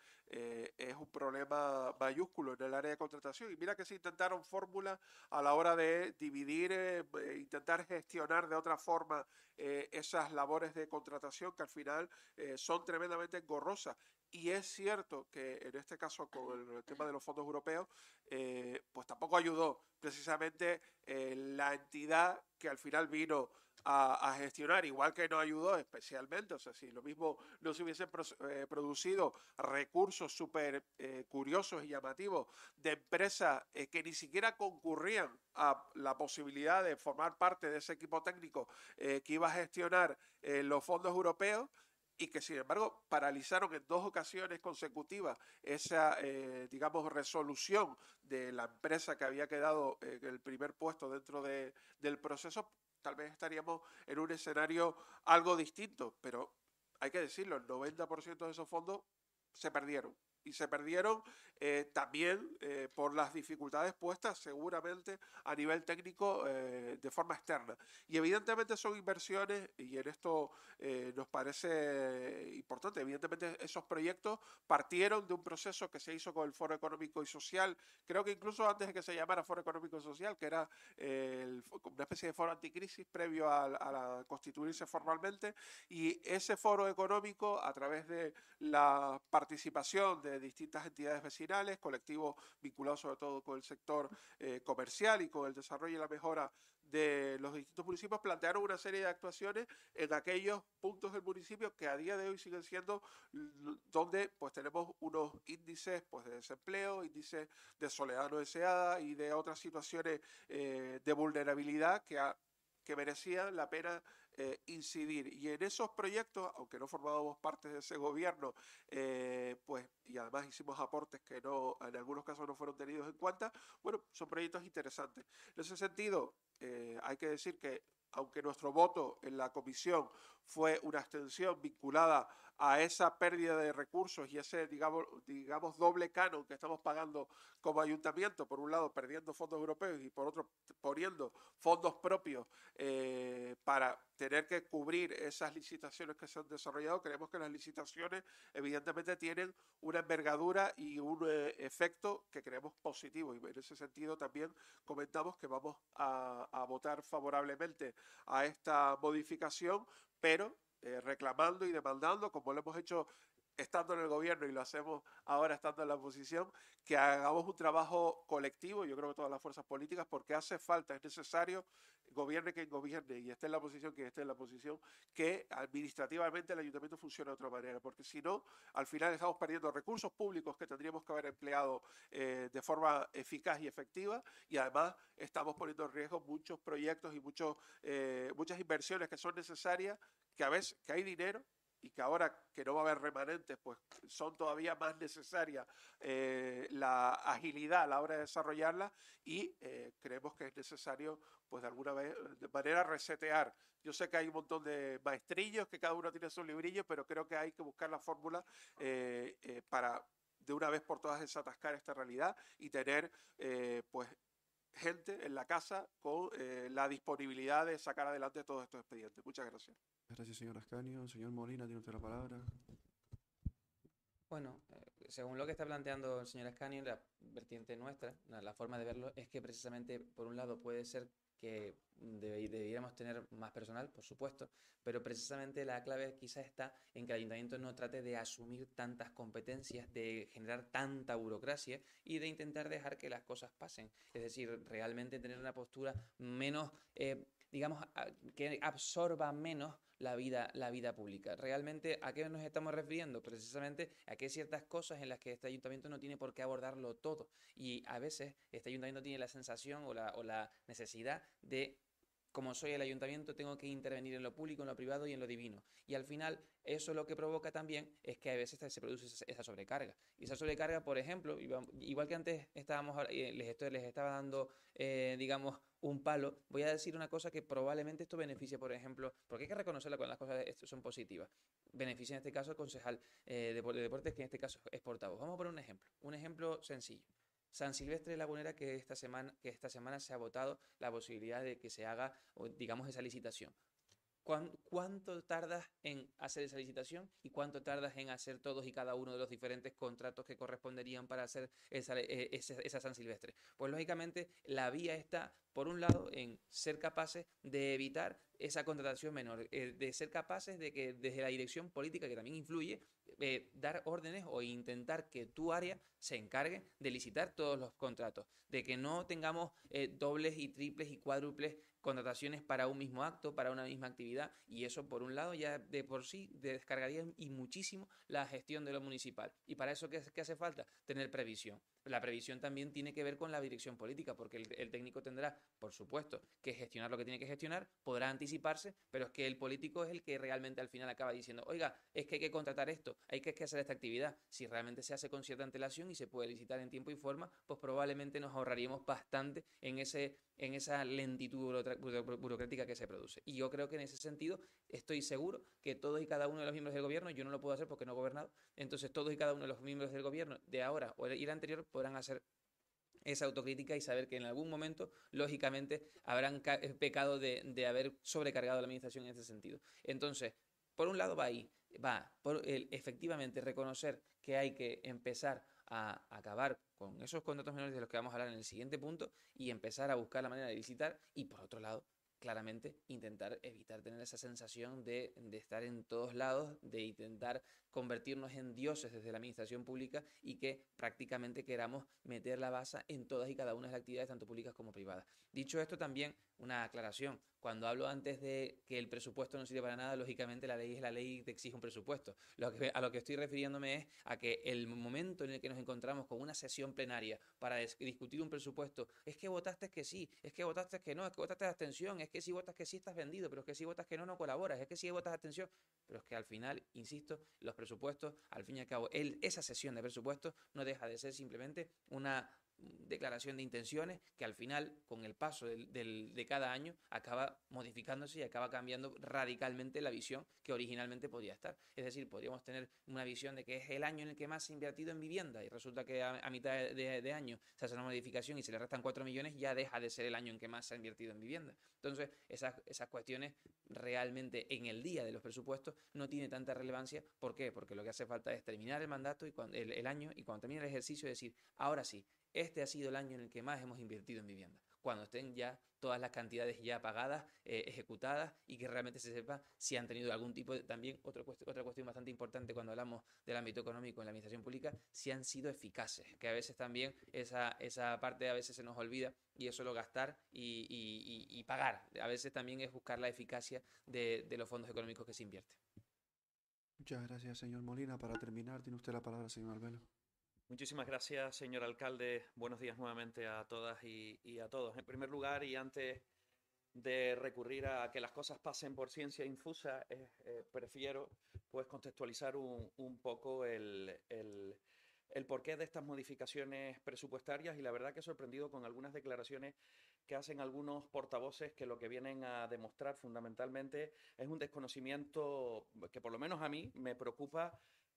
es un problema mayúsculo en el área de contratación. Y mira que se intentaron fórmulas a la hora de dividir, intentar gestionar de otra forma esas labores de contratación que al final son tremendamente engorrosas. Y es cierto que en este caso con el tema de los fondos europeos, pues tampoco ayudó precisamente la entidad que al final vino a gestionar, igual que no ayudó especialmente, o sea, si lo mismo no se hubiesen producido recursos súper curiosos y llamativos de empresas que ni siquiera concurrían a la posibilidad de formar parte de ese equipo técnico que iba a gestionar los fondos europeos, y que sin embargo paralizaron en 2 ocasiones consecutivas esa, digamos, resolución de la empresa que había quedado en el primer puesto dentro del proceso, tal vez estaríamos en un escenario algo distinto, pero hay que decirlo, el 90% de esos fondos se perdieron. Y se perdieron también por las dificultades puestas seguramente a nivel técnico de forma externa. Y evidentemente son inversiones, y en esto nos parece importante, evidentemente esos proyectos partieron de un proceso que se hizo con el Foro Económico y Social, creo que incluso antes de que se llamara Foro Económico y Social, que era una especie de foro anticrisis previo a constituirse formalmente, y ese foro económico, a través de la participación de distintas entidades vecinales, colectivos vinculados sobre todo con el sector comercial y con el desarrollo y la mejora de los distintos municipios plantearon una serie de actuaciones en aquellos puntos del municipio que a día de hoy siguen siendo donde pues tenemos unos índices pues de desempleo, índices de soledad no deseada y de otras situaciones de vulnerabilidad que merecían la pena incidir. Y en esos proyectos, aunque no formábamos parte de ese gobierno, pues, y además hicimos aportes que no, en algunos casos no fueron tenidos en cuenta, bueno, son proyectos interesantes. En ese sentido, hay que decir que aunque nuestro voto en la comisión fue una abstención vinculada a esa pérdida de recursos y ese, digamos, doble canon que estamos pagando como ayuntamiento, por un lado perdiendo fondos europeos y por otro poniendo fondos propios para tener que cubrir esas licitaciones que se han desarrollado, creemos que las licitaciones evidentemente tienen una envergadura y un efecto que creemos positivo, y en ese sentido también comentamos que vamos a votar favorablemente a esta modificación, pero reclamando y demandando, como lo hemos hecho estando en el gobierno y lo hacemos ahora estando en la oposición, que hagamos un trabajo colectivo, yo creo que todas las fuerzas políticas, porque hace falta, es necesario, gobierne quien gobierne y esté en la oposición quien esté en la oposición, que administrativamente el ayuntamiento funcione de otra manera, porque si no, al final estamos perdiendo recursos públicos que tendríamos que haber empleado de forma eficaz y efectiva, y además estamos poniendo en riesgo muchos proyectos y muchas inversiones que son necesarias, que a veces que hay dinero, y que ahora que no va a haber remanentes, pues son todavía más necesarias la agilidad a la hora de desarrollarla, y creemos que es necesario, pues de alguna manera resetear. Yo sé que hay un montón de maestrillos, que cada uno tiene su librillo, pero creo que hay que buscar la fórmula para de una vez por todas desatascar esta realidad y tener pues gente en la casa con la disponibilidad de sacar adelante todos estos expedientes. Muchas gracias. Gracias, señor Ascanio. Señor Molina, tiene usted la palabra. Bueno, según lo que está planteando el señor Ascanio, la vertiente nuestra, la forma de verlo, es que precisamente, por un lado, puede ser que deberíamos tener más personal, por supuesto, pero precisamente la clave quizás está en que el ayuntamiento no trate de asumir tantas competencias, de generar tanta burocracia y de intentar dejar que las cosas pasen. Es decir, realmente tener una postura menos, digamos, que absorba menos la vida pública. Realmente, ¿a qué nos estamos refiriendo? Precisamente a que hay ciertas cosas en las que este ayuntamiento no tiene por qué abordarlo todo, y a veces este ayuntamiento tiene la sensación o la necesidad de, como soy el ayuntamiento, tengo que intervenir en lo público, en lo privado y en lo divino. Y al final, eso lo que provoca también es que a veces se produce esa sobrecarga. Y esa sobrecarga, por ejemplo, igual que antes les estaba dando, digamos, un palo, voy a decir una cosa que probablemente esto beneficie, por ejemplo, porque hay que reconocerla cuando las cosas son positivas. Beneficia en este caso al concejal de deportes, que en este caso es portavoz. Vamos a poner un ejemplo sencillo. San Silvestre de Lagunera, que esta semana se ha votado la posibilidad de que se haga, digamos, esa licitación. ¿Cuánto tardas en hacer esa licitación y cuánto tardas en hacer todos y cada uno de los diferentes contratos que corresponderían para hacer esa San Silvestre? Pues lógicamente la vía está, por un lado, en ser capaces de evitar esa contratación menor, de ser capaces de que desde la dirección política, que también influye, dar órdenes o intentar que tu área se encargue de licitar todos los contratos, de que no tengamos dobles y triples y cuádruples contrataciones para un mismo acto, para una misma actividad, y eso por un lado ya de por sí descargaría y muchísimo la gestión de lo municipal. Y para eso, ¿qué hace falta? Tener previsión. La previsión también tiene que ver con la dirección política, porque el técnico tendrá, por supuesto, que gestionar lo que tiene que gestionar, podrá anticiparse, pero es que el político es el que realmente al final acaba diciendo, oiga, es que hay que contratar esto, hay que hacer esta actividad. Si realmente se hace con cierta antelación y se puede licitar en tiempo y forma, pues probablemente nos ahorraríamos bastante en esa lentitud burocrática que se produce. Y yo creo que en ese sentido estoy seguro que todos y cada uno de los miembros del gobierno, yo no lo puedo hacer porque no he gobernado, entonces todos y cada uno de los miembros del gobierno de ahora y el anterior podrán hacer esa autocrítica y saber que en algún momento, lógicamente, habrán pecado de haber sobrecargado la administración en ese sentido. Entonces, por un lado va por efectivamente reconocer que hay que empezar a acabar con esos contratos menores de los que vamos a hablar en el siguiente punto y empezar a buscar la manera de licitar, y por otro lado, claramente intentar evitar tener esa sensación de estar en todos lados, de intentar convertirnos en dioses desde la administración pública y que prácticamente queramos meter la baza en todas y cada una de las actividades, tanto públicas como privadas. Dicho esto, también una aclaración. Cuando hablo antes de que el presupuesto no sirve para nada, lógicamente la ley es la ley y te exige un presupuesto. A lo que estoy refiriéndome es a que el momento en el que nos encontramos con una sesión plenaria para discutir un presupuesto, es que votaste que sí, es que votaste que no, es que votaste de abstención, es que si votas que sí estás vendido, pero es que si votas que no, no colaboras, es que si votas abstención. Pero es que al final, insisto, los presupuestos, al fin y al cabo, esa sesión de presupuestos no deja de ser simplemente una declaración de intenciones que al final, con el paso de cada año, acaba modificándose y acaba cambiando radicalmente la visión que originalmente podía estar. Es decir, podríamos tener una visión de que es el año en el que más se ha invertido en vivienda y resulta que a mitad de año se hace una modificación y se le restan 4 millones, ya deja de ser el año en que más se ha invertido en vivienda. Entonces, esas cuestiones realmente en el día de los presupuestos no tiene tanta relevancia. ¿Por qué? Porque lo que hace falta es terminar el mandato y el año, y cuando termine el ejercicio decir, ahora sí, este ha sido el año en el que más hemos invertido en vivienda, cuando estén ya todas las cantidades ya pagadas, ejecutadas, y que realmente se sepa si han tenido algún tipo de, también otra cuestión bastante importante cuando hablamos del ámbito económico en la administración pública, si han sido eficaces, que a veces también esa parte a veces se nos olvida, y eso lo gastar y pagar, a veces también es buscar la eficacia de los fondos económicos que se invierten. Muchas gracias, señor Molina. Para terminar, tiene usted la palabra, señor Albelo. Muchísimas gracias, señor alcalde. Buenos días nuevamente a todas y a todos. En primer lugar, y antes de recurrir a que las cosas pasen por ciencia infusa, prefiero pues contextualizar un poco el porqué de estas modificaciones presupuestarias, y la verdad que he sorprendido con algunas declaraciones que hacen algunos portavoces que lo que vienen a demostrar fundamentalmente es un desconocimiento que por lo menos a mí me preocupa,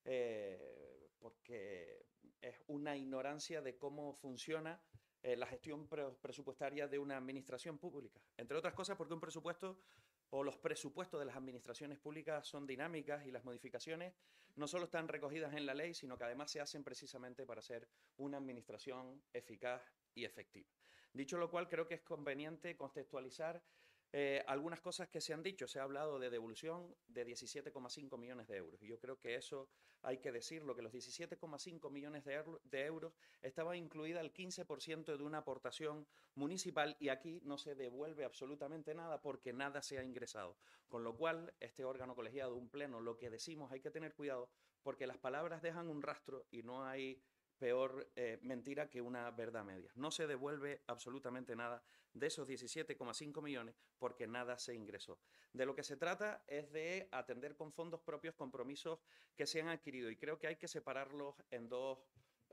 porque es una ignorancia de cómo funciona la gestión presupuestaria de una administración pública. Entre otras cosas porque un presupuesto o los presupuestos de las administraciones públicas son dinámicas, y las modificaciones no solo están recogidas en la ley, sino que además se hacen precisamente para ser una administración eficaz y efectiva. Dicho lo cual, creo que es conveniente contextualizar algunas cosas que se han dicho. Se ha hablado de devolución de 17,5 millones de euros. Y yo creo que eso hay que decirlo, que los 17,5 millones de euros estaba incluida el 15% de una aportación municipal, y aquí no se devuelve absolutamente nada porque nada se ha ingresado. Con lo cual, este órgano colegiado, un pleno, lo que decimos hay que tener cuidado, porque las palabras dejan un rastro y no hay peor mentira que una verdad media. No se devuelve absolutamente nada de esos 17,5 millones porque nada se ingresó. De lo que se trata es de atender con fondos propios compromisos que se han adquirido, y creo que hay que separarlos en dos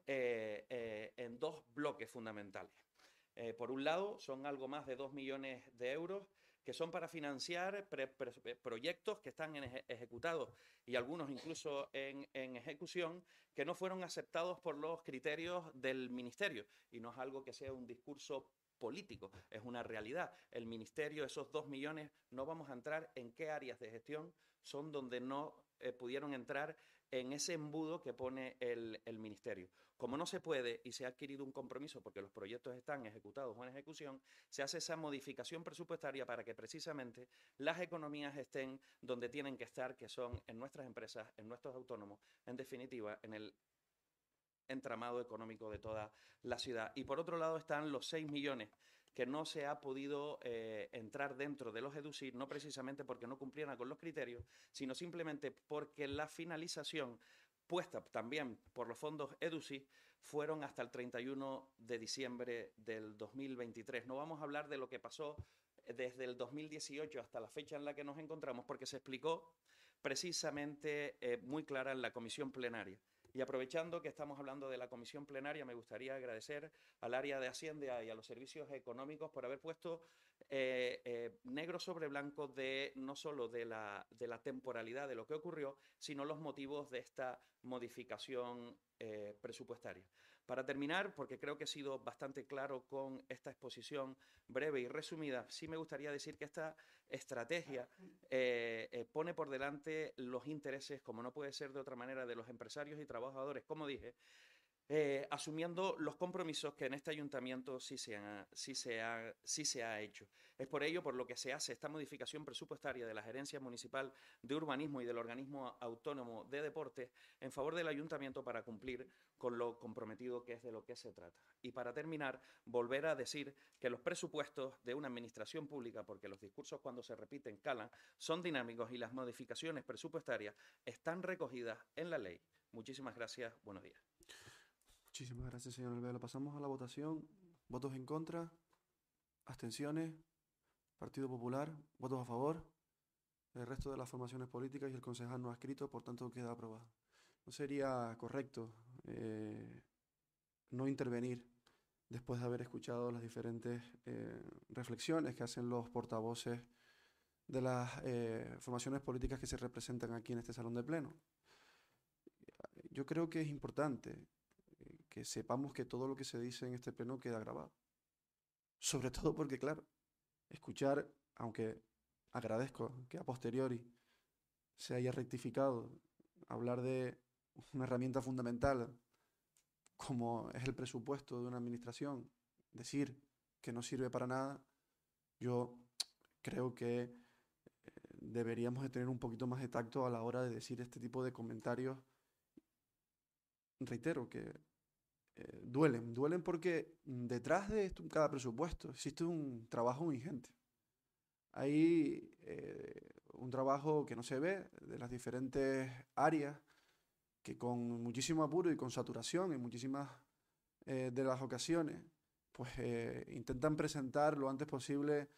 bloques fundamentales. Por un lado, son algo más de 2 millones de euros que son para financiar proyectos que están ejecutados, y algunos incluso en ejecución, que no fueron aceptados por los criterios del Ministerio. Y no es algo que sea un discurso político, es una realidad. El Ministerio, esos 2 millones, no vamos a entrar en qué áreas de gestión son donde no pudieron entrar en ese embudo que pone el Ministerio. Como no se puede y se ha adquirido un compromiso porque los proyectos están ejecutados o en ejecución, se hace esa modificación presupuestaria para que precisamente las economías estén donde tienen que estar, que son en nuestras empresas, en nuestros autónomos, en definitiva, en el entramado económico de toda la ciudad. Y por otro lado están los 6 millones que no se ha podido entrar dentro de los EDUSIR, no precisamente porque no cumplieran con los criterios, sino simplemente porque la finalización puesta también por los fondos EDUSIR fueron hasta el 31 de diciembre del 2023. No vamos a hablar de lo que pasó desde el 2018 hasta la fecha en la que nos encontramos, porque se explicó precisamente muy clara en la comisión plenaria. Y aprovechando que estamos hablando de la comisión plenaria, me gustaría agradecer al área de Hacienda y a los servicios económicos por haber puesto negro sobre blanco de no solo de la temporalidad de lo que ocurrió, sino los motivos de esta modificación presupuestaria. Para terminar, porque creo que he sido bastante claro con esta exposición breve y resumida, sí me gustaría decir que esta estrategia pone por delante los intereses, como no puede ser de otra manera, de los empresarios y trabajadores, como dije, asumiendo los compromisos que en este ayuntamiento sí se ha hecho. Es por ello por lo que se hace esta modificación presupuestaria de la Gerencia Municipal de Urbanismo y del Organismo Autónomo de Deportes en favor del ayuntamiento para cumplir con lo comprometido que es de lo que se trata. Y para terminar, volver a decir que los presupuestos de una administración pública, porque los discursos cuando se repiten calan, son dinámicos y las modificaciones presupuestarias están recogidas en la ley. Muchísimas gracias. Buenos días. Muchísimas gracias, señor Alvela. Pasamos a la votación. ¿Votos en contra? ¿Abstenciones? ¿Partido Popular? ¿Votos a favor? El resto de las formaciones políticas y el concejal no ha escrito, por tanto queda aprobado. No sería correcto no intervenir después de haber escuchado las diferentes reflexiones que hacen los portavoces de las formaciones políticas que se representan aquí en este salón de pleno. Yo creo que es importante que sepamos que todo lo que se dice en este pleno queda grabado. Sobre todo porque, claro, escuchar, aunque agradezco que a posteriori se haya rectificado, hablar de una herramienta fundamental como es el presupuesto de una administración, decir que no sirve para nada, yo creo que deberíamos de tener un poquito más de tacto a la hora de decir este tipo de comentarios. Reitero que duelen porque detrás de cada presupuesto existe un trabajo ingente. Hay un trabajo que no se ve de las diferentes áreas que con muchísimo apuro y con saturación en muchísimas de las ocasiones pues intentan presentar lo antes posible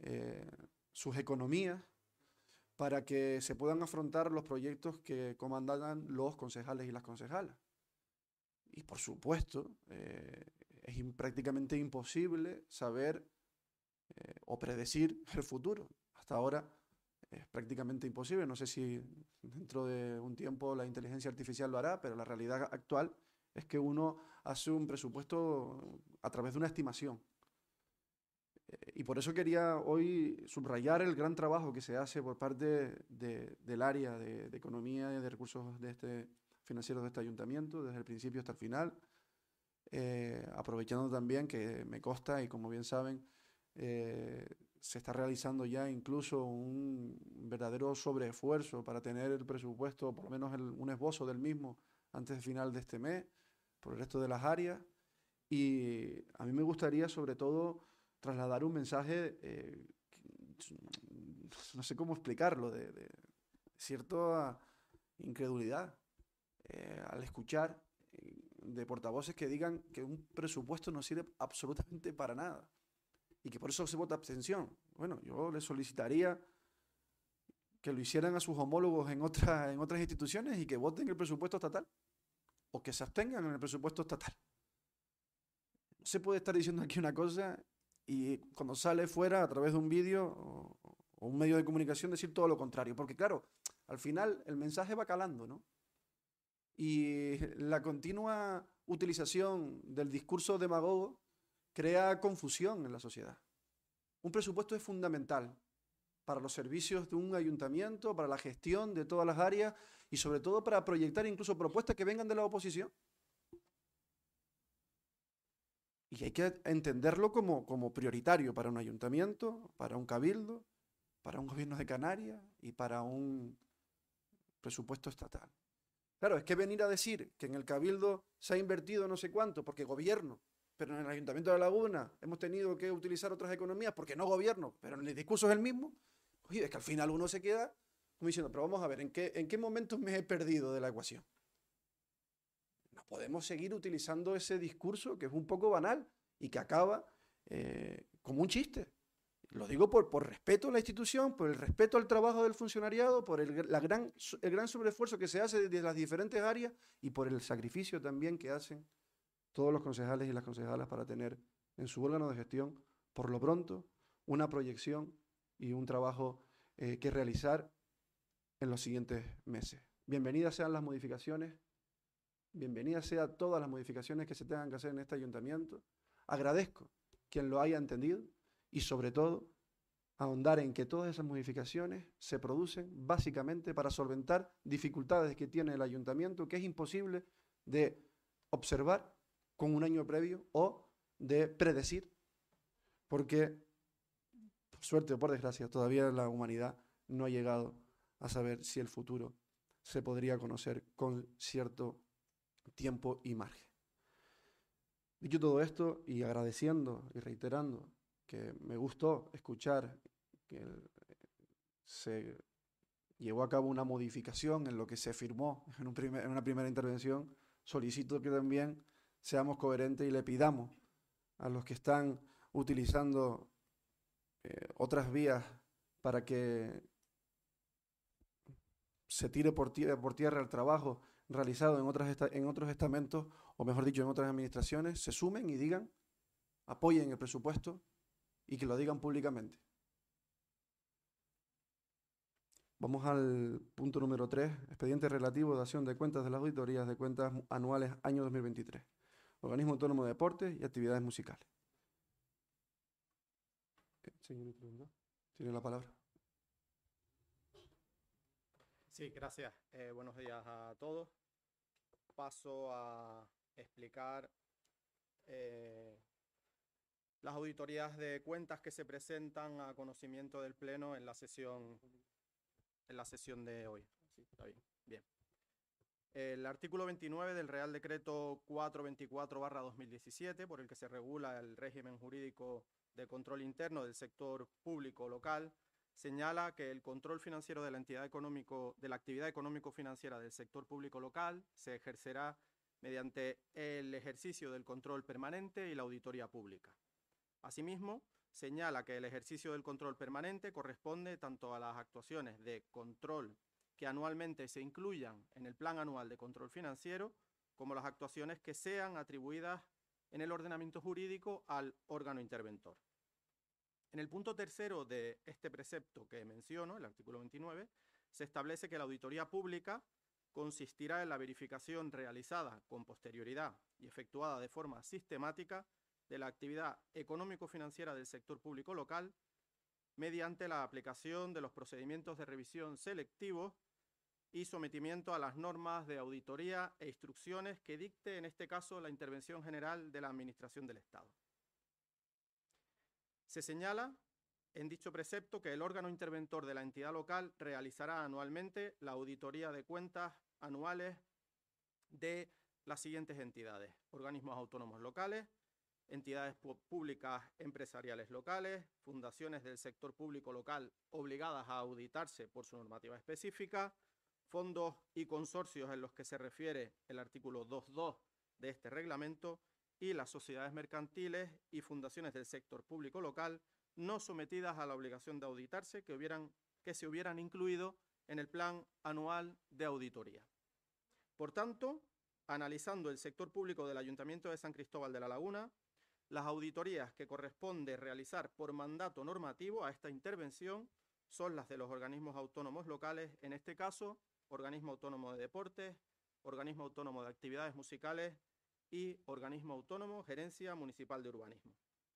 sus economías para que se puedan afrontar los proyectos que comandan los concejales y las concejalas. Y por supuesto, es prácticamente imposible saber o predecir el futuro. Hasta ahora es prácticamente imposible. No sé si dentro de un tiempo la inteligencia artificial lo hará, pero la realidad actual es que uno hace un presupuesto a través de una estimación. Y por eso quería hoy subrayar el gran trabajo que se hace por parte del área de economía y de recursos financieros de este ayuntamiento, desde el principio hasta el final, aprovechando también que me consta, y como bien saben, se está realizando ya incluso un verdadero sobreesfuerzo para tener el presupuesto, por lo menos un esbozo del mismo, antes del final de este mes, por el resto de las áreas. Y a mí me gustaría, sobre todo, trasladar un mensaje, no sé cómo explicarlo, de cierta incredulidad al escuchar de portavoces que digan que un presupuesto no sirve absolutamente para nada y que por eso se vota abstención. Bueno, yo les solicitaría que lo hicieran a sus homólogos en otras instituciones y que voten el presupuesto estatal o que se abstengan en el presupuesto estatal. No se puede estar diciendo aquí una cosa y cuando sale fuera a través de un vídeo o un medio de comunicación decir todo lo contrario, porque claro, al final el mensaje va calando, ¿no? Y la continua utilización del discurso demagogo crea confusión en la sociedad. Un presupuesto es fundamental para los servicios de un ayuntamiento, para la gestión de todas las áreas y sobre todo para proyectar incluso propuestas que vengan de la oposición. Y hay que entenderlo como prioritario para un ayuntamiento, para un cabildo, para un gobierno de Canarias y para un presupuesto estatal. Claro, es que venir a decir que en el cabildo se ha invertido no sé cuánto porque gobierno, pero en el Ayuntamiento de La Laguna hemos tenido que utilizar otras economías porque no gobierno, pero en el discurso es el mismo. Oye, es que al final uno se queda como diciendo, pero vamos a ver, ¿en qué momentos me he perdido de la ecuación? No podemos seguir utilizando ese discurso que es un poco banal y que acaba como un chiste. Lo digo por respeto a la institución, por el respeto al trabajo del funcionariado, por el gran sobreesfuerzo que se hace desde las diferentes áreas y por el sacrificio también que hacen todos los concejales y las concejalas para tener en su órgano de gestión, por lo pronto, una proyección y un trabajo que realizar en los siguientes meses. Bienvenidas sean las modificaciones, bienvenidas sean todas las modificaciones que se tengan que hacer en este ayuntamiento. Agradezco quien lo haya entendido y sobre todo ahondar en que todas esas modificaciones se producen básicamente para solventar dificultades que tiene el ayuntamiento, que es imposible de observar con un año previo o de predecir, porque por suerte o por desgracia todavía la humanidad no ha llegado a saber si el futuro se podría conocer con cierto tiempo y margen. Dicho todo esto y agradeciendo y reiterando que me gustó escuchar que se llevó a cabo una modificación en lo que se firmó en una primera intervención, solicito que también seamos coherentes y le pidamos a los que están utilizando otras vías para que se tire por tierra el trabajo realizado en otros estamentos, o mejor dicho, en otras administraciones, se sumen y digan, apoyen el presupuesto y que lo digan públicamente. Vamos al punto número 3, expediente relativo de dación de cuentas de las auditorías de cuentas anuales año 2023. Organismo Autónomo de Deportes y Actividades Musicales. Señor, tiene la palabra. Sí, gracias. Buenos días a todos. Paso a explicar las auditorías de cuentas que se presentan a conocimiento del Pleno en la sesión de hoy. Sí, está bien. Bien. El artículo 29 del Real Decreto 424/2017, por el que se regula el régimen jurídico de control interno del sector público local, señala que el control financiero de la actividad económico-financiera del sector público local se ejercerá mediante el ejercicio del control permanente y la auditoría pública. Asimismo, señala que el ejercicio del control permanente corresponde tanto a las actuaciones de control que anualmente se incluyan en el Plan Anual de Control Financiero, como las actuaciones que sean atribuidas en el ordenamiento jurídico al órgano interventor. En el punto tercero de este precepto que menciono, el artículo 29, se establece que la auditoría pública consistirá en la verificación realizada con posterioridad y efectuada de forma sistemática de la actividad económico-financiera del sector público local mediante la aplicación de los procedimientos de revisión selectivos y sometimiento a las normas de auditoría e instrucciones que dicte, en este caso, la Intervención General de la Administración del Estado. Se señala en dicho precepto que el órgano interventor de la entidad local realizará anualmente la auditoría de cuentas anuales de las siguientes entidades: organismos autónomos locales, entidades públicas empresariales locales, fundaciones del sector público local obligadas a auditarse por su normativa específica, fondos y consorcios en los que se refiere el artículo 2.2 de este reglamento, y las sociedades mercantiles y fundaciones del sector público local no sometidas a la obligación de auditarse que se hubieran incluido en el Plan Anual de Auditoría. Por tanto, analizando el sector público del Ayuntamiento de San Cristóbal de la Laguna, las auditorías que corresponde realizar por mandato normativo a esta intervención son las de los organismos autónomos locales, en este caso, Organismo Autónomo de Deportes, Organismo Autónomo de Actividades Musicales y Organismo Autónomo Gerencia Municipal de Urbanismo.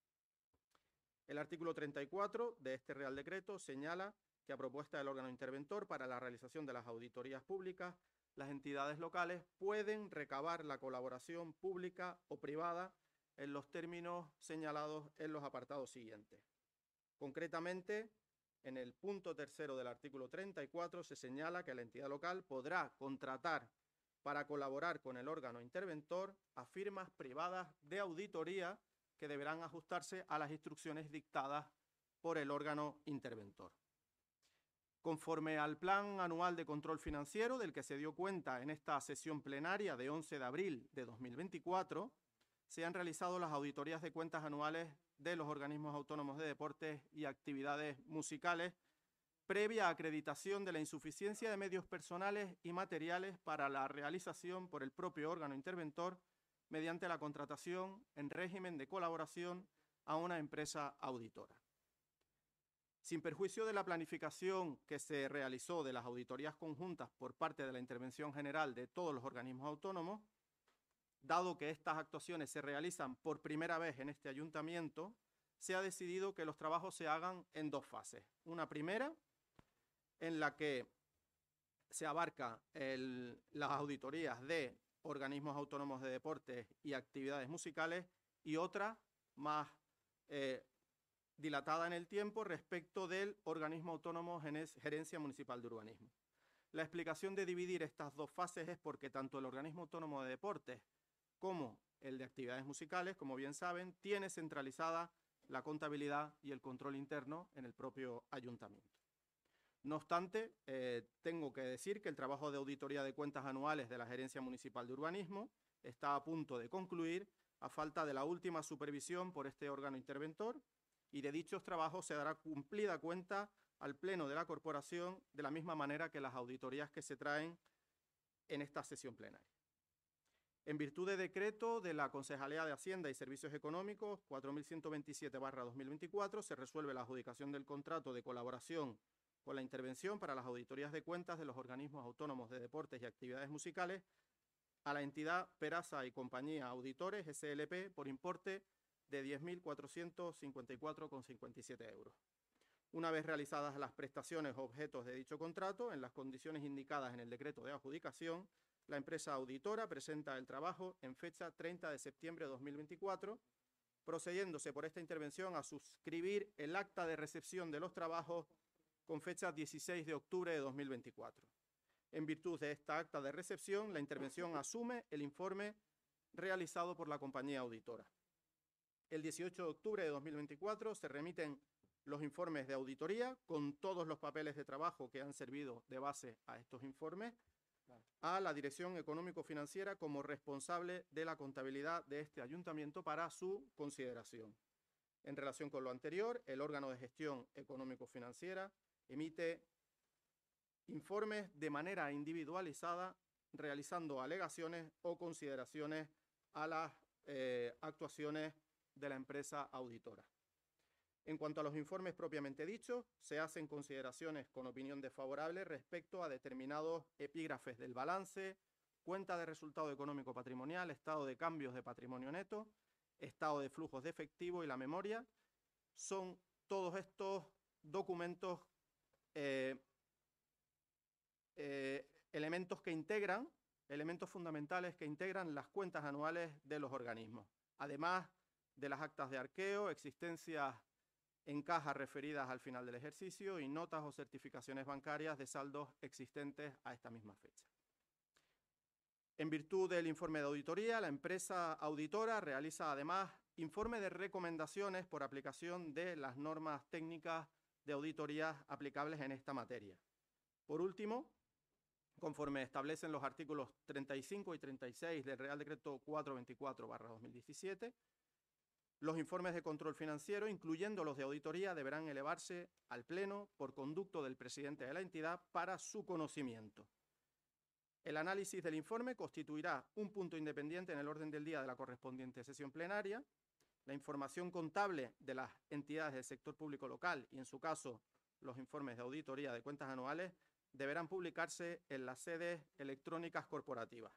El artículo 34 de este Real Decreto señala que a propuesta del órgano interventor para la realización de las auditorías públicas, las entidades locales pueden recabar la colaboración pública o privada en los términos señalados en los apartados siguientes. Concretamente, en el punto tercero del artículo 34 se señala que la entidad local podrá contratar para colaborar con el órgano interventor a firmas privadas de auditoría que deberán ajustarse a las instrucciones dictadas por el órgano interventor. Conforme al Plan Anual de Control Financiero, del que se dio cuenta en esta sesión plenaria de 11 de abril de 2024, se han realizado las auditorías de cuentas anuales de los organismos autónomos de deportes y actividades musicales, previa acreditación de la insuficiencia de medios personales y materiales para la realización por el propio órgano interventor mediante la contratación en régimen de colaboración a una empresa auditora. Sin perjuicio de la planificación que se realizó de las auditorías conjuntas por parte de la Intervención General de todos los organismos autónomos, dado que estas actuaciones se realizan por primera vez en este ayuntamiento, se ha decidido que los trabajos se hagan en dos fases. Una primera, en la que se abarca las auditorías de organismos autónomos de deportes y actividades musicales, y otra más dilatada en el tiempo respecto del organismo autónomo Gerencia Municipal de Urbanismo. La explicación de dividir estas dos fases es porque tanto el organismo autónomo de deportes como el de actividades musicales, como bien saben, tiene centralizada la contabilidad y el control interno en el propio ayuntamiento. No obstante, tengo que decir que el trabajo de auditoría de cuentas anuales de la Gerencia Municipal de Urbanismo está a punto de concluir a falta de la última supervisión por este órgano interventor, y de dichos trabajos se dará cumplida cuenta al Pleno de la Corporación de la misma manera que las auditorías que se traen en esta sesión plenaria. En virtud de decreto de la Concejalía de Hacienda y Servicios Económicos 4127/2024, se resuelve la adjudicación del contrato de colaboración con la intervención para las auditorías de cuentas de los organismos autónomos de deportes y actividades musicales a la entidad Peraza y Compañía Auditores SLP por importe de 10.454,57 euros. Una vez realizadas las prestaciones objetos de dicho contrato, en las condiciones indicadas en el decreto de adjudicación, la empresa auditora presenta el trabajo en fecha 30 de septiembre de 2024, procediéndose por esta intervención a suscribir el acta de recepción de los trabajos con fecha 16 de octubre de 2024. En virtud de esta acta de recepción, la intervención asume el informe realizado por la compañía auditora. El 18 de octubre de 2024 se remiten los informes de auditoría con todos los papeles de trabajo que han servido de base a estos informes a la Dirección Económico-Financiera como responsable de la contabilidad de este ayuntamiento para su consideración. En relación con lo anterior, el órgano de gestión económico-financiera emite informes de manera individualizada, realizando alegaciones o consideraciones a las actuaciones de la empresa auditora. En cuanto a los informes propiamente dichos, se hacen consideraciones con opinión desfavorable respecto a determinados epígrafes del balance, cuenta de resultado económico patrimonial, estado de cambios de patrimonio neto, estado de flujos de efectivo y la memoria. Son todos estos documentos elementos fundamentales que integran las cuentas anuales de los organismos, además de las actas de arqueo, existencias en caja referidas al final del ejercicio y notas o certificaciones bancarias de saldos existentes a esta misma fecha. En virtud del informe de auditoría, la empresa auditora realiza además informe de recomendaciones por aplicación de las normas técnicas de auditoría aplicables en esta materia. Por último, conforme establecen los artículos 35 y 36 del Real Decreto 424/2017, los informes de control financiero, incluyendo los de auditoría, deberán elevarse al Pleno por conducto del presidente de la entidad para su conocimiento. El análisis del informe constituirá un punto independiente en el orden del día de la correspondiente sesión plenaria. La información contable de las entidades del sector público local y, en su caso, los informes de auditoría de cuentas anuales deberán publicarse en las sedes electrónicas corporativas.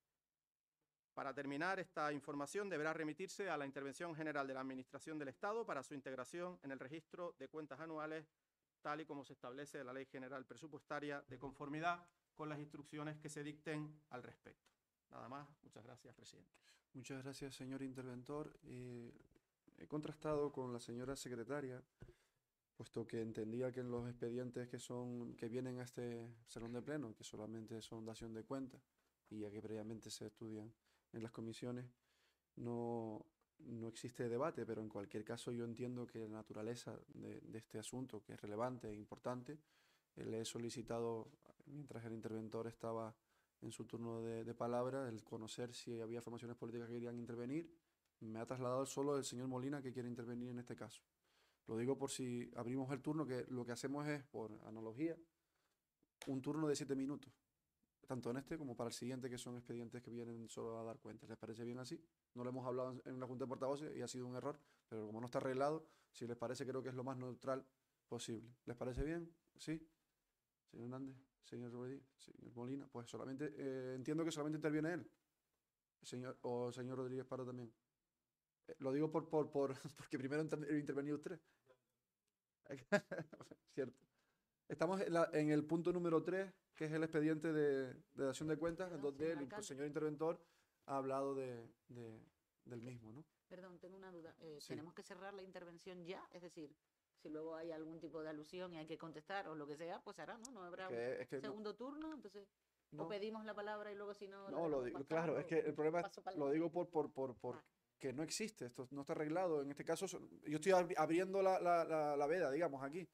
Para terminar, esta información deberá remitirse a la Intervención General de la Administración del Estado para su integración en el registro de cuentas anuales, tal y como se establece en la Ley General Presupuestaria, de conformidad con las instrucciones que se dicten al respecto. Nada más. Muchas gracias, presidente. Muchas gracias, señor interventor. He contrastado con la señora secretaria, puesto que entendía que en los expedientes que vienen a este salón de pleno, que solamente son dación de cuentas y ya que previamente se estudian en las comisiones, no existe debate, pero en cualquier caso yo entiendo que la naturaleza de este asunto, que es relevante e importante, le he solicitado, mientras el interventor estaba en su turno de palabra, el conocer si había formaciones políticas que querían intervenir. Me ha trasladado solo el señor Molina que quiere intervenir en este caso. Lo digo por si abrimos el turno, que lo que hacemos es, por analogía, un turno de 7 minutos, tanto en este como para el siguiente, que son expedientes que vienen solo a dar cuenta. ¿Les parece bien así? No lo hemos hablado en una junta de portavoces y ha sido un error, pero como no está arreglado, si les parece, creo que es lo más neutral posible. ¿Les parece bien? ¿Sí? Señor Hernández, señor Rodríguez, señor Molina, pues solamente, entiendo que solamente interviene él. Señor Rodríguez Pardo también. Lo digo porque primero intervenido usted. Cierto. Estamos en el punto número 3, que es el expediente de dación de cuentas, en Perdón, donde señor el alcalde. señor interventor ha hablado del mismo, ¿no? Perdón, tengo una duda. Sí. ¿Tenemos que cerrar la intervención ya? Es decir, si luego hay algún tipo de alusión y hay que contestar o lo que sea, pues hará, ¿no? No habrá Es que un segundo turno, entonces... no, O pedimos la palabra y luego si no... la no, lo dejamos digo, pasar, claro, es o que el problema paso pa'l- lo digo por que no existe, esto no está arreglado. En este caso, yo estoy abriendo la veda, digamos, aquí.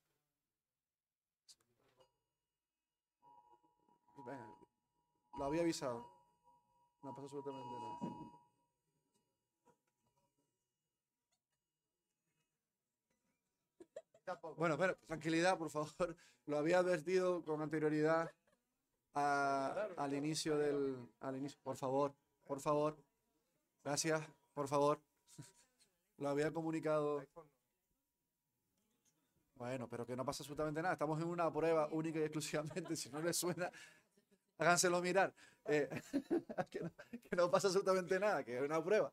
Venga, lo había avisado. No pasa absolutamente nada. Bueno, pero tranquilidad, por favor. Lo había advertido con anterioridad al inicio al inicio. Por favor, por favor. Gracias, por favor. Lo había comunicado. Bueno, pero que no pasa absolutamente nada. Estamos en una prueba única y exclusivamente. Si no les suena, háganselo mirar. Que no pasa absolutamente nada, que es una prueba.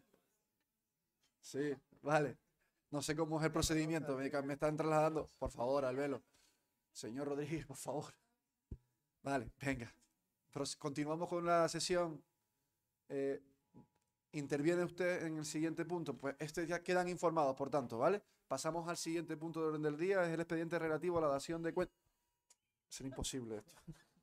Sí, vale. No sé cómo es el procedimiento. Me están trasladando. Por favor, Albelo. Señor Rodríguez, por favor. Vale, venga. Continuamos con la sesión. ¿Interviene usted en el siguiente punto? Pues ya quedan informados, por tanto, ¿vale? Pasamos al siguiente punto de orden del día. Es el expediente relativo a la dación de cuentas. Será imposible esto.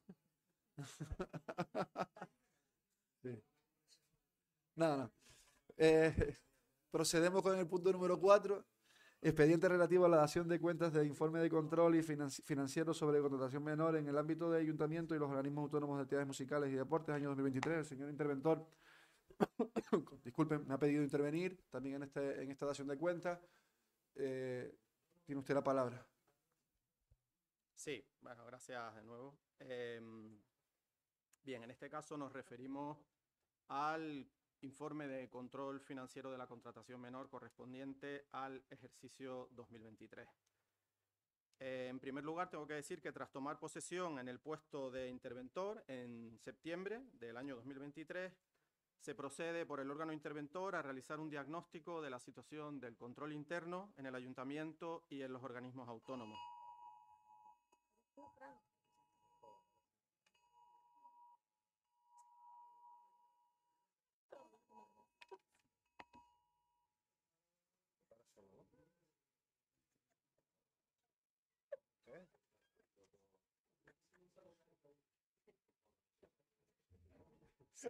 Sí. No. Procedemos con el punto número 4. Expediente relativo a la dación de cuentas de informe de control y financiero sobre contratación menor en el ámbito de ayuntamiento y los organismos autónomos de actividades musicales y deportes, año 2023. El señor interventor, disculpen, me ha pedido intervenir también en esta dación de cuentas. Tiene usted la palabra. Sí, bueno, gracias de nuevo. Bien, en este caso nos referimos al informe de control financiero de la contratación menor correspondiente al ejercicio 2023. En primer lugar, tengo que decir que tras tomar posesión en el puesto de interventor en septiembre del año 2023, se procede por el órgano interventor a realizar un diagnóstico de la situación del control interno en el ayuntamiento y en los organismos autónomos. Sí.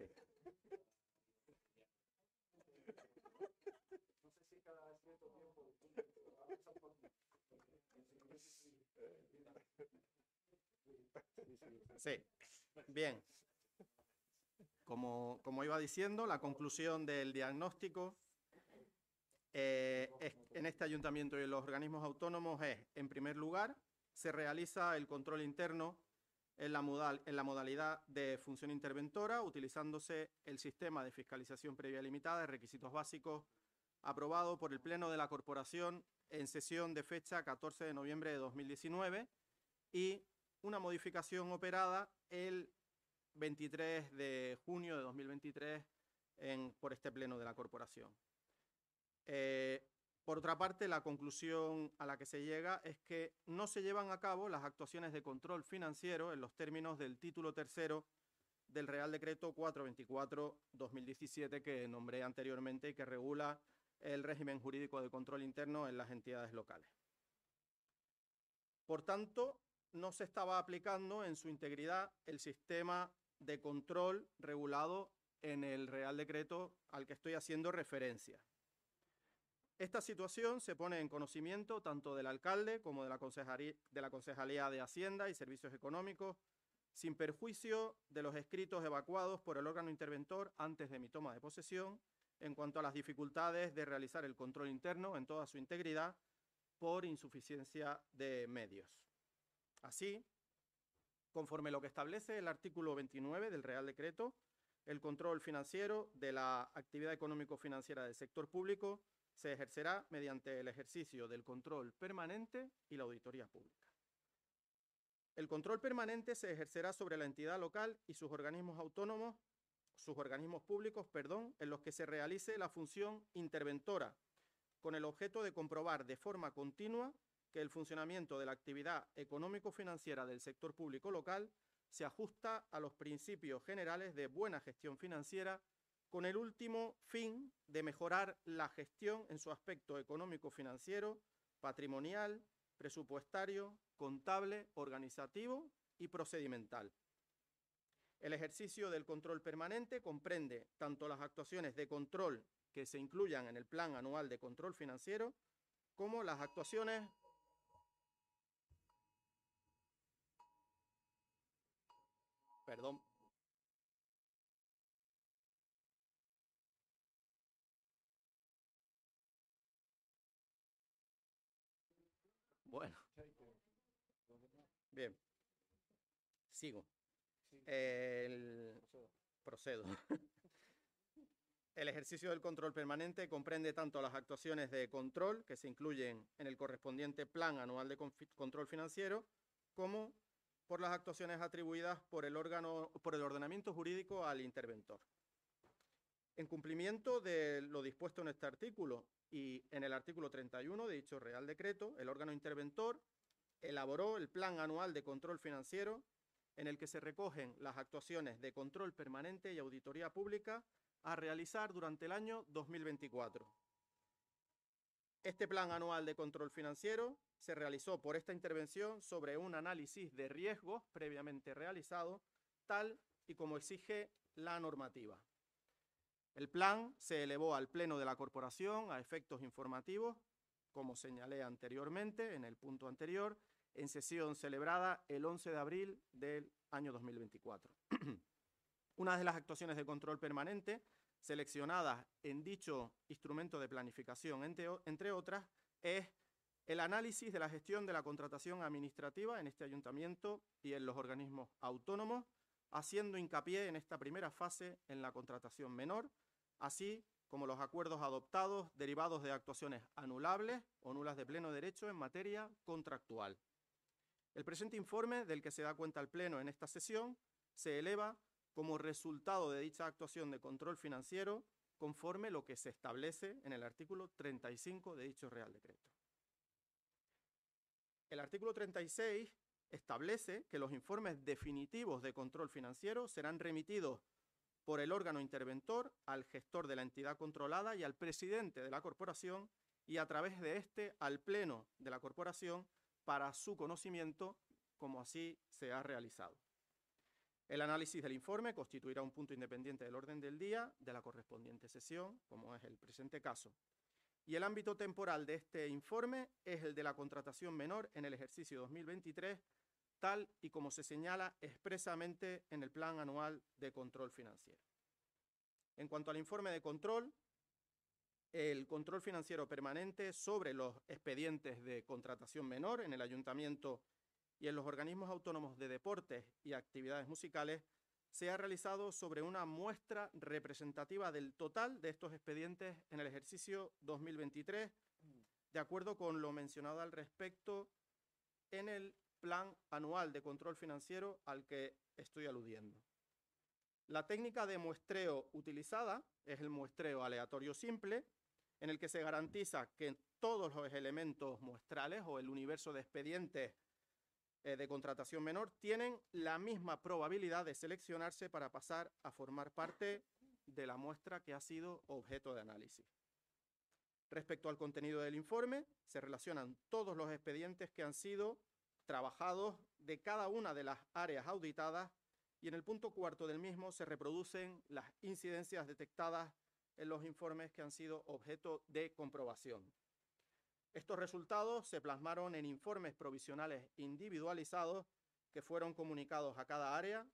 Sí, bien. Como iba diciendo, la conclusión del diagnóstico en este ayuntamiento y en los organismos autónomos es, en primer lugar, se realiza el control interno en la modalidad de función interventora, utilizándose el sistema de fiscalización previa limitada de requisitos básicos aprobado por el Pleno de la Corporación en sesión de fecha 14 de noviembre de 2019 y una modificación operada el 23 de junio de 2023 por este Pleno de la Corporación. Por otra parte, la conclusión a la que se llega es que no se llevan a cabo las actuaciones de control financiero en los términos del título tercero del Real Decreto 424/2017 que nombré anteriormente y que regula el régimen jurídico de control interno en las entidades locales. Por tanto, no se estaba aplicando en su integridad el sistema de control regulado en el Real Decreto al que estoy haciendo referencia. Esta situación se pone en conocimiento tanto del alcalde como de la Concejalía de Hacienda y Servicios Económicos, sin perjuicio de los escritos evacuados por el órgano interventor antes de mi toma de posesión, en cuanto a las dificultades de realizar el control interno en toda su integridad por insuficiencia de medios. Así, conforme lo que establece el artículo 29 del Real Decreto, el control financiero de la actividad económico-financiera del sector público se ejercerá mediante el ejercicio del control permanente y la auditoría pública. El control permanente se ejercerá sobre la entidad local y sus organismos autónomos, públicos, en los que se realice la función interventora, con el objeto de comprobar de forma continua que el funcionamiento de la actividad económico-financiera del sector público local se ajusta a los principios generales de buena gestión financiera, con el último fin de mejorar la gestión en su aspecto económico-financiero, patrimonial, presupuestario, contable, organizativo y procedimental. El ejercicio del control permanente comprende tanto las actuaciones de control que se incluyan en el Plan Anual de Control Financiero, como las actuaciones Bueno. Bien. Sigo. Procedo. El ejercicio del control permanente comprende tanto las actuaciones de control que se incluyen en el correspondiente Plan Anual de Control Financiero, como por las actuaciones atribuidas por el ordenamiento jurídico al interventor. En cumplimiento de lo dispuesto en este artículo y en el artículo 31 de dicho Real Decreto, el órgano interventor elaboró el Plan Anual de Control Financiero, en el que se recogen las actuaciones de control permanente y auditoría pública a realizar durante el año 2024. Este Plan Anual de Control Financiero se realizó por esta intervención sobre un análisis de riesgos previamente realizado, tal y como exige la normativa. El plan se elevó al Pleno de la Corporación a efectos informativos, como señalé anteriormente en el punto anterior, en sesión celebrada el 11 de abril del año 2024. Una de las actuaciones de control permanente seleccionadas en dicho instrumento de planificación, entre otras, es el análisis de la gestión de la contratación administrativa en este ayuntamiento y en los organismos autónomos, haciendo hincapié en esta primera fase en la contratación menor, así como los acuerdos adoptados derivados de actuaciones anulables o nulas de pleno derecho en materia contractual. El presente informe, del que se da cuenta el Pleno en esta sesión, se eleva como resultado de dicha actuación de control financiero, conforme lo que se establece en el artículo 35 de dicho Real Decreto. El artículo 36 establece que los informes definitivos de control financiero serán remitidos por el órgano interventor al gestor de la entidad controlada y al presidente de la corporación, y a través de este al Pleno de la corporación para su conocimiento, como así se ha realizado. El análisis del informe constituirá un punto independiente del orden del día de la correspondiente sesión, como es el presente caso. Y el ámbito temporal de este informe es el de la contratación menor en el ejercicio 2023, tal y como se señala expresamente en el Plan Anual de Control Financiero. En cuanto al informe de control, el control financiero permanente sobre los expedientes de contratación menor en el ayuntamiento y en los organismos autónomos de deportes y actividades musicales se ha realizado sobre una muestra representativa del total de estos expedientes en el ejercicio 2023, de acuerdo con lo mencionado al respecto en el Plan Anual de Control Financiero al que estoy aludiendo. La técnica de muestreo utilizada es el muestreo aleatorio simple, en el que se garantiza que todos los elementos muestrales o el universo de expedientes de contratación menor tienen la misma probabilidad de seleccionarse para pasar a formar parte de la muestra que ha sido objeto de análisis. Respecto al contenido del informe, se relacionan todos los expedientes que han sido trabajados de cada una de las áreas auditadas, y en el punto cuarto del mismo se reproducen las incidencias detectadas en los informes que han sido objeto de comprobación. Estos resultados se plasmaron en informes provisionales individualizados que fueron comunicados a cada área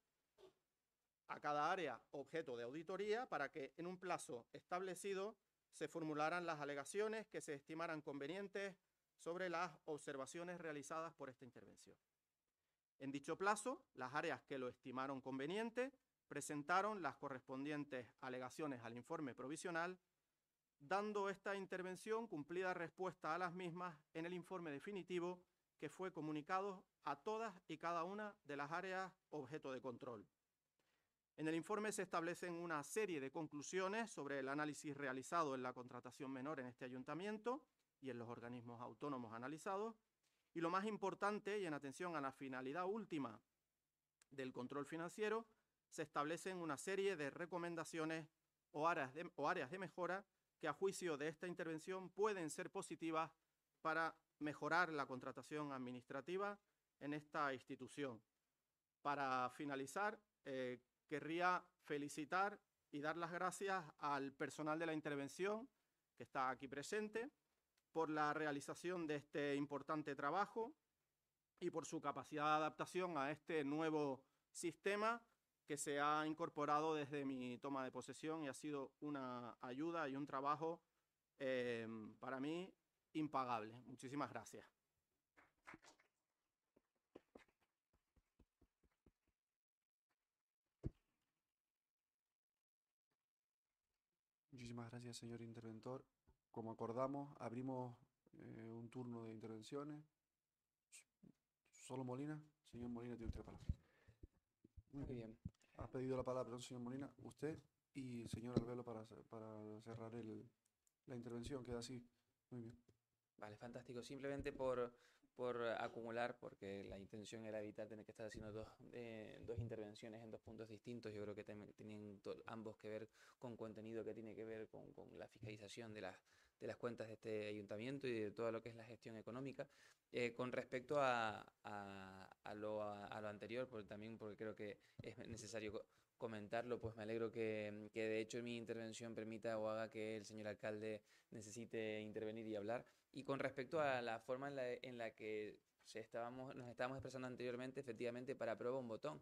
objeto de auditoría, para que en un plazo establecido se formularan las alegaciones que se estimaran convenientes sobre las observaciones realizadas por esta intervención. En dicho plazo, las áreas que lo estimaron conveniente presentaron las correspondientes alegaciones al informe provisional, dando esta intervención cumplida respuesta a las mismas en el informe definitivo, que fue comunicado a todas y cada una de las áreas objeto de control. En el informe se establecen una serie de conclusiones sobre el análisis realizado en la contratación menor en este ayuntamiento y en los organismos autónomos analizados, Y lo más importante, y en atención a la finalidad última del control financiero, se establecen una serie de recomendaciones o áreas de mejora que a juicio de esta intervención pueden ser positivas para mejorar la contratación administrativa en esta institución. Para finalizar, querría felicitar y dar las gracias al personal de la intervención que está aquí presente por la realización de este importante trabajo y por su capacidad de adaptación a este nuevo sistema que se ha incorporado desde mi toma de posesión y ha sido una ayuda y un trabajo para mí impagable. Muchísimas gracias. Muchísimas gracias, señor interventor. Como acordamos, abrimos un turno de intervenciones. ¿Solo Molina? Señor Molina, tiene usted la palabra. Muy bien. Ha pedido la palabra, perdón, señor Molina. Usted y señor Albelo para cerrar la intervención. Queda así. Muy bien. Vale, fantástico. Simplemente por acumular, porque la intención era evitar tener que estar haciendo dos intervenciones en dos puntos distintos. Yo creo que tienen ambos que ver con contenido que tiene que ver con la fiscalización de las cuentas de este ayuntamiento y de todo lo que es la gestión económica. Con respecto a lo anterior, también porque creo que es necesario comentarlo, pues me alegro que de hecho mi intervención permita o haga que el señor alcalde necesite intervenir y hablar. Y con respecto a la forma en la que nos estábamos expresando anteriormente, efectivamente, para prueba un botón.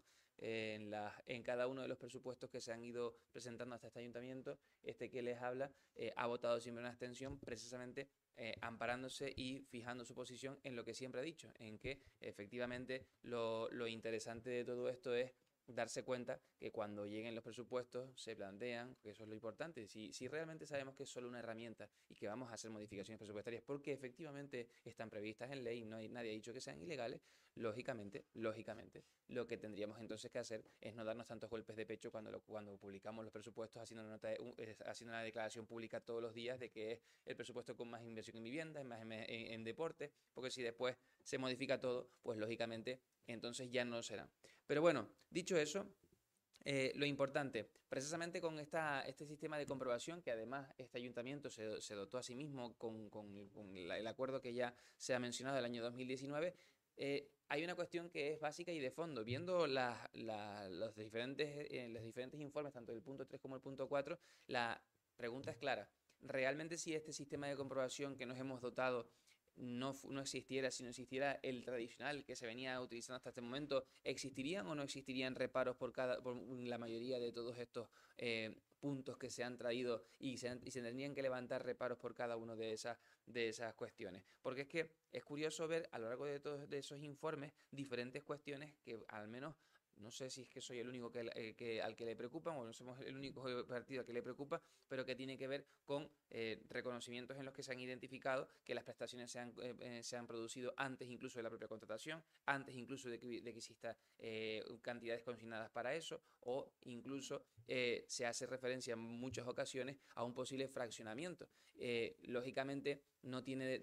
En cada uno de los presupuestos que se han ido presentando hasta este ayuntamiento, este que les habla ha votado siempre una abstención, precisamente amparándose y fijando su posición en lo que siempre ha dicho, en que efectivamente lo interesante de todo esto es darse cuenta que cuando lleguen los presupuestos se plantean, que eso es lo importante, si realmente sabemos que es solo una herramienta y que vamos a hacer modificaciones presupuestarias porque efectivamente están previstas en ley, nadie ha dicho que sean ilegales, lógicamente, lo que tendríamos entonces que hacer es no darnos tantos golpes de pecho cuando publicamos los presupuestos haciendo una declaración pública todos los días de que es el presupuesto con más inversión en vivienda, más en deporte, porque si después se modifica todo, pues lógicamente entonces ya no será. Pero bueno, dicho eso, lo importante, precisamente con este sistema de comprobación, que además este ayuntamiento se dotó a sí mismo con el acuerdo que ya se ha mencionado del año 2019, hay una cuestión que es básica y de fondo. Viendo los diferentes informes, tanto del punto 3 como el punto 4, la pregunta es clara. ¿Realmente si este sistema de comprobación que nos hemos dotado no existiera, si no existiera el tradicional que se venía utilizando hasta este momento, ¿existirían o no existirían reparos por la mayoría de todos estos puntos que se han traído y se tendrían que levantar reparos por cada una de esas cuestiones? Porque es que es curioso ver a lo largo de todos esos informes diferentes cuestiones que al menos, no sé si es que soy el único al que le preocupan o no somos el único partido al que le preocupa, pero que tiene que ver con reconocimientos en los que se han identificado que las prestaciones se han producido antes incluso de la propia contratación, antes incluso de que exista cantidades consignadas para eso, o incluso se hace referencia en muchas ocasiones a un posible fraccionamiento. Lógicamente no tiene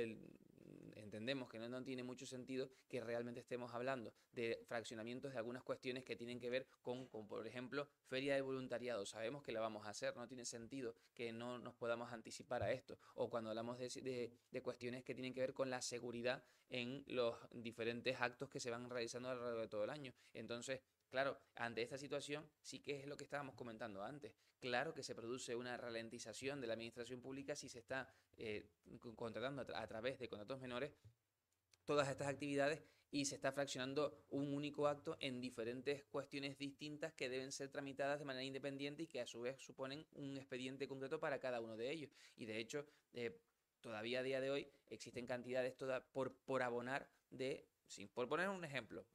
entendemos que no tiene mucho sentido que realmente estemos hablando de fraccionamientos de algunas cuestiones que tienen que ver con por ejemplo, feria de voluntariado. Sabemos que la vamos a hacer, no tiene sentido que no nos podamos anticipar a esto. O cuando hablamos de cuestiones que tienen que ver con la seguridad en los diferentes actos que se van realizando a lo largo de todo el año. Entonces, claro, ante esta situación sí que es lo que estábamos comentando antes. Claro que se produce una ralentización de la administración pública si se está contratando a través de contratos menores todas estas actividades y se está fraccionando un único acto en diferentes cuestiones distintas que deben ser tramitadas de manera independiente y que a su vez suponen un expediente concreto para cada uno de ellos. Y de hecho, todavía a día de hoy existen cantidades por abonar por poner un ejemplo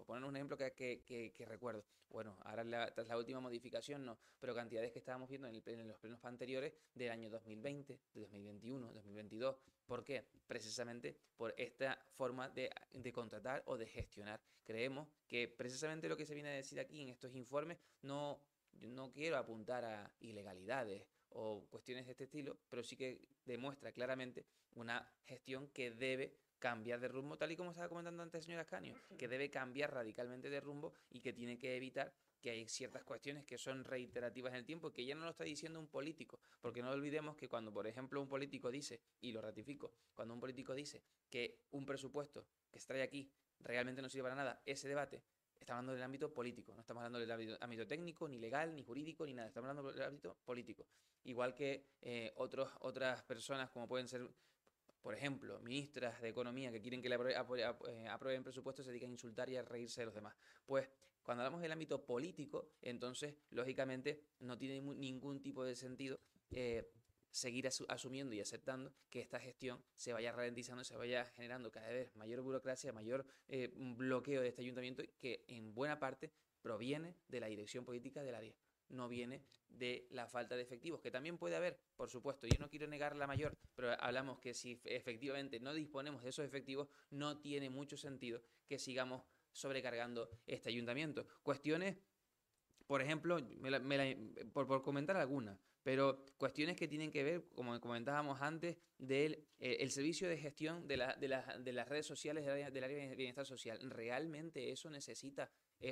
que recuerdo. Bueno, ahora tras la última modificación no, pero cantidades que estábamos viendo en los plenos anteriores del año 2020, de 2021, 2022. ¿Por qué? Precisamente por esta forma de contratar o de gestionar. Creemos que precisamente lo que se viene a decir aquí en estos informes no quiero apuntar a ilegalidades o cuestiones de este estilo, pero sí que demuestra claramente una gestión que debe cambiar de rumbo, tal y como estaba comentando antes el señor Ascanio, que debe cambiar radicalmente de rumbo y que tiene que evitar que hay ciertas cuestiones que son reiterativas en el tiempo, que ya no lo está diciendo un político, porque no olvidemos que cuando, por ejemplo, un político dice, y lo ratifico, cuando un político dice que un presupuesto que se trae aquí realmente no sirve para nada, ese debate está hablando del ámbito político, no estamos hablando del ámbito técnico, ni legal, ni jurídico, ni nada, estamos hablando del ámbito político. Igual que otras personas como pueden ser, por ejemplo, ministras de Economía que quieren que le aprueben presupuestos se dedican a insultar y a reírse de los demás. Pues cuando hablamos del ámbito político, entonces, lógicamente, no tiene ningún tipo de sentido seguir asumiendo y aceptando que esta gestión se vaya ralentizando, se vaya generando cada vez mayor burocracia, mayor bloqueo de este ayuntamiento, que en buena parte proviene de la dirección política del área. No viene de la falta de efectivos, que también puede haber, por supuesto. Yo no quiero negar la mayor, pero hablamos que si efectivamente no disponemos de esos efectivos, no tiene mucho sentido que sigamos sobrecargando este ayuntamiento. Cuestiones, por ejemplo, por comentar algunas, pero cuestiones que tienen que ver, como comentábamos antes, del el servicio de gestión de las redes sociales del área de bienestar social. ¿Realmente eso necesita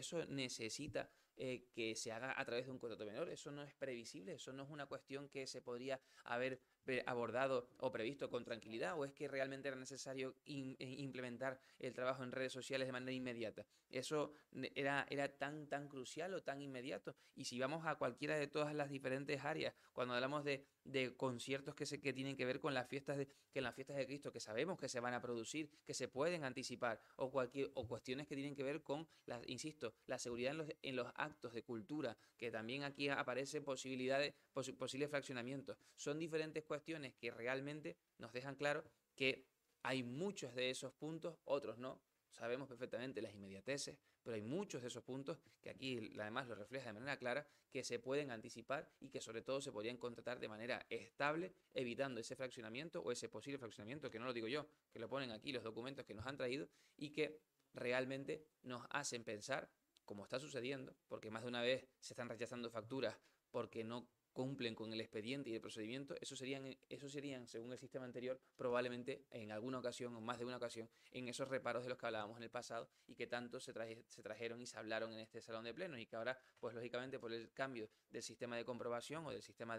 que se haga a través de un contrato menor? Eso no es previsible, eso no es una cuestión que se podría haber abordado o previsto con tranquilidad, o es que realmente era necesario implementar el trabajo en redes sociales de manera inmediata. Eso era tan crucial o tan inmediato. Y si vamos a cualquiera de todas las diferentes áreas, cuando hablamos de conciertos que tienen que ver con las fiestas de Cristo, que sabemos que se van a producir, que se pueden anticipar, o cuestiones que tienen que ver con, la seguridad en los actos de cultura, que también aquí aparecen posibles fraccionamientos. Son diferentes cuestiones que realmente nos dejan claro que hay muchos de esos puntos, otros no. Sabemos perfectamente las inmediateces, pero hay muchos de esos puntos que aquí además lo refleja de manera clara, que se pueden anticipar y que sobre todo se podrían contratar de manera estable, evitando ese fraccionamiento o ese posible fraccionamiento, que no lo digo yo, que lo ponen aquí los documentos que nos han traído y que realmente nos hacen pensar, como está sucediendo, porque más de una vez se están rechazando facturas porque no cumplen con el expediente y el procedimiento. Eso serían, según el sistema anterior, probablemente en alguna ocasión o más de una ocasión, en esos reparos de los que hablábamos en el pasado y que tanto se trajeron y se hablaron en este salón de plenos, y que ahora, pues lógicamente, por el cambio del sistema de comprobación o del sistema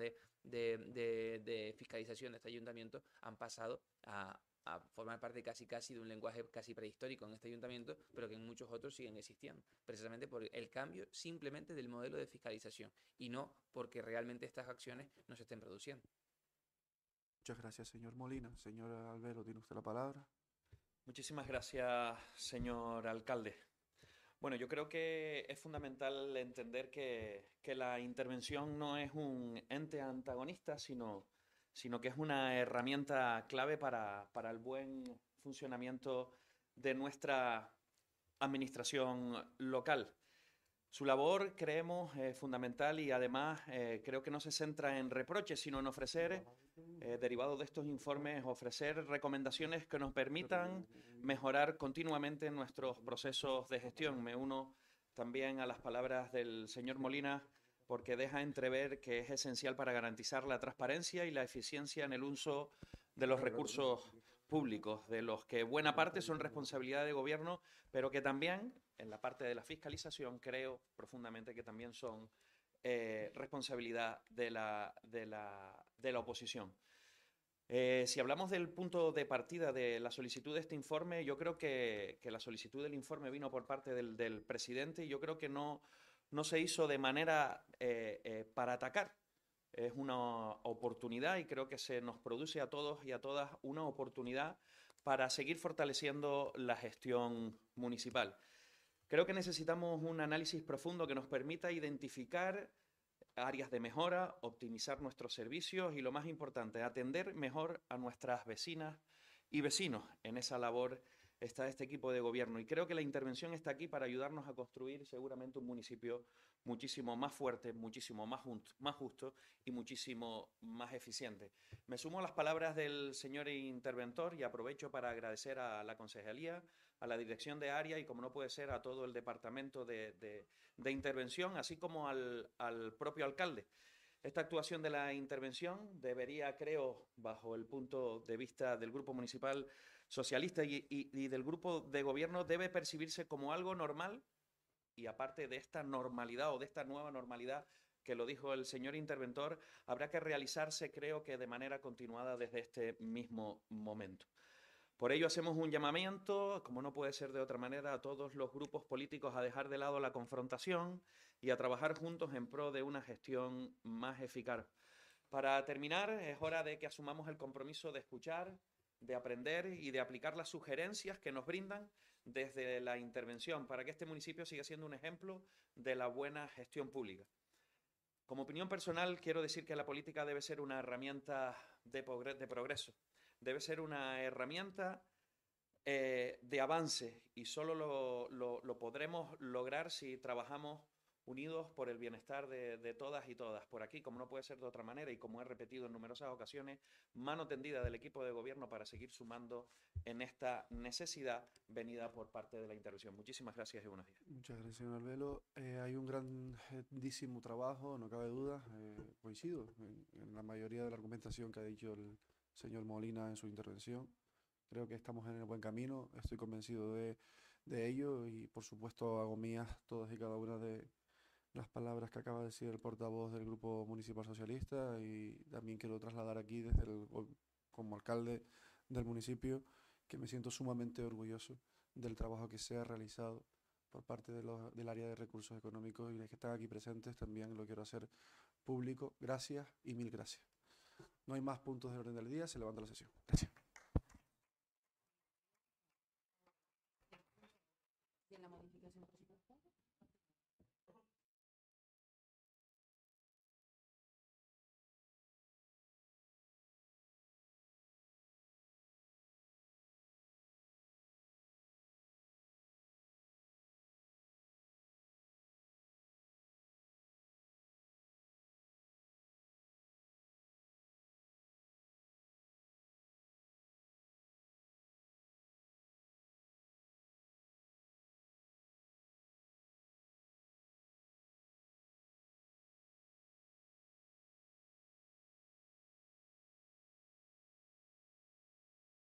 de fiscalización de este ayuntamiento, han pasado a formar parte casi de un lenguaje casi prehistórico en este ayuntamiento, pero que en muchos otros siguen existiendo, precisamente por el cambio simplemente del modelo de fiscalización y no porque realmente estas acciones no se estén produciendo. Muchas gracias, señor Molina. Señor Albero, tiene usted la palabra. Muchísimas gracias, señor alcalde. Bueno, yo creo que es fundamental entender que la intervención no es un ente antagonista, sino que es una herramienta clave para el buen funcionamiento de nuestra administración local. Su labor, creemos, es fundamental y además creo que no se centra en reproches, sino en ofrecer, derivado de estos informes, ofrecer recomendaciones que nos permitan mejorar continuamente nuestros procesos de gestión. Me uno también a las palabras del señor Molina, porque deja entrever que es esencial para garantizar la transparencia y la eficiencia en el uso de los recursos públicos, de los que buena parte son responsabilidad de gobierno, pero que también, en la parte de la fiscalización, creo profundamente que también son responsabilidad de la oposición. Si hablamos del punto de partida de la solicitud de este informe, yo creo que la solicitud del informe vino por parte del presidente y yo creo que no se hizo de manera para atacar. Es una oportunidad y creo que se nos produce a todos y a todas una oportunidad para seguir fortaleciendo la gestión municipal. Creo que necesitamos un análisis profundo que nos permita identificar áreas de mejora, optimizar nuestros servicios y, lo más importante, atender mejor a nuestras vecinas y vecinos. En esa labor está este equipo de gobierno y creo que la intervención está aquí para ayudarnos a construir seguramente un municipio muchísimo más fuerte, muchísimo más justo y muchísimo más eficiente. Me sumo a las palabras del señor interventor y aprovecho para agradecer a la concejalía, a la dirección de área y, como no puede ser, a todo el departamento de intervención, así como al propio alcalde. Esta actuación de la intervención debería, creo, bajo el punto de vista del Grupo Municipal, socialista y del grupo de gobierno debe percibirse como algo normal, y aparte de esta normalidad o de esta nueva normalidad que lo dijo el señor interventor, habrá que realizarse, creo que de manera continuada desde este mismo momento. Por ello hacemos un llamamiento, como no puede ser de otra manera, a todos los grupos políticos a dejar de lado la confrontación y a trabajar juntos en pro de una gestión más eficaz. Para terminar, es hora de que asumamos el compromiso de escuchar, de aprender y de aplicar las sugerencias que nos brindan desde la intervención para que este municipio siga siendo un ejemplo de la buena gestión pública. Como opinión personal, quiero decir que la política debe ser una herramienta de progreso. Debe ser una herramienta de avance y solo lo podremos lograr si trabajamos unidos por el bienestar de todas y todas. Por aquí, como no puede ser de otra manera y como he repetido en numerosas ocasiones, mano tendida del equipo de gobierno para seguir sumando en esta necesidad venida por parte de la intervención. Muchísimas gracias y buenos días. Muchas gracias, señor Albelo. Hay un grandísimo trabajo, no cabe duda. Coincido en la mayoría de la argumentación que ha dicho el señor Molina en su intervención. Creo que estamos en el buen camino, estoy convencido de ello y por supuesto hago mías todas y cada una de las palabras que acaba de decir el portavoz del Grupo Municipal Socialista, y también quiero trasladar aquí como alcalde del municipio que me siento sumamente orgulloso del trabajo que se ha realizado por parte del área de recursos económicos, y los que están aquí presentes también lo quiero hacer público. Gracias y mil gracias. No hay más puntos de orden del día, se levanta la sesión. Gracias.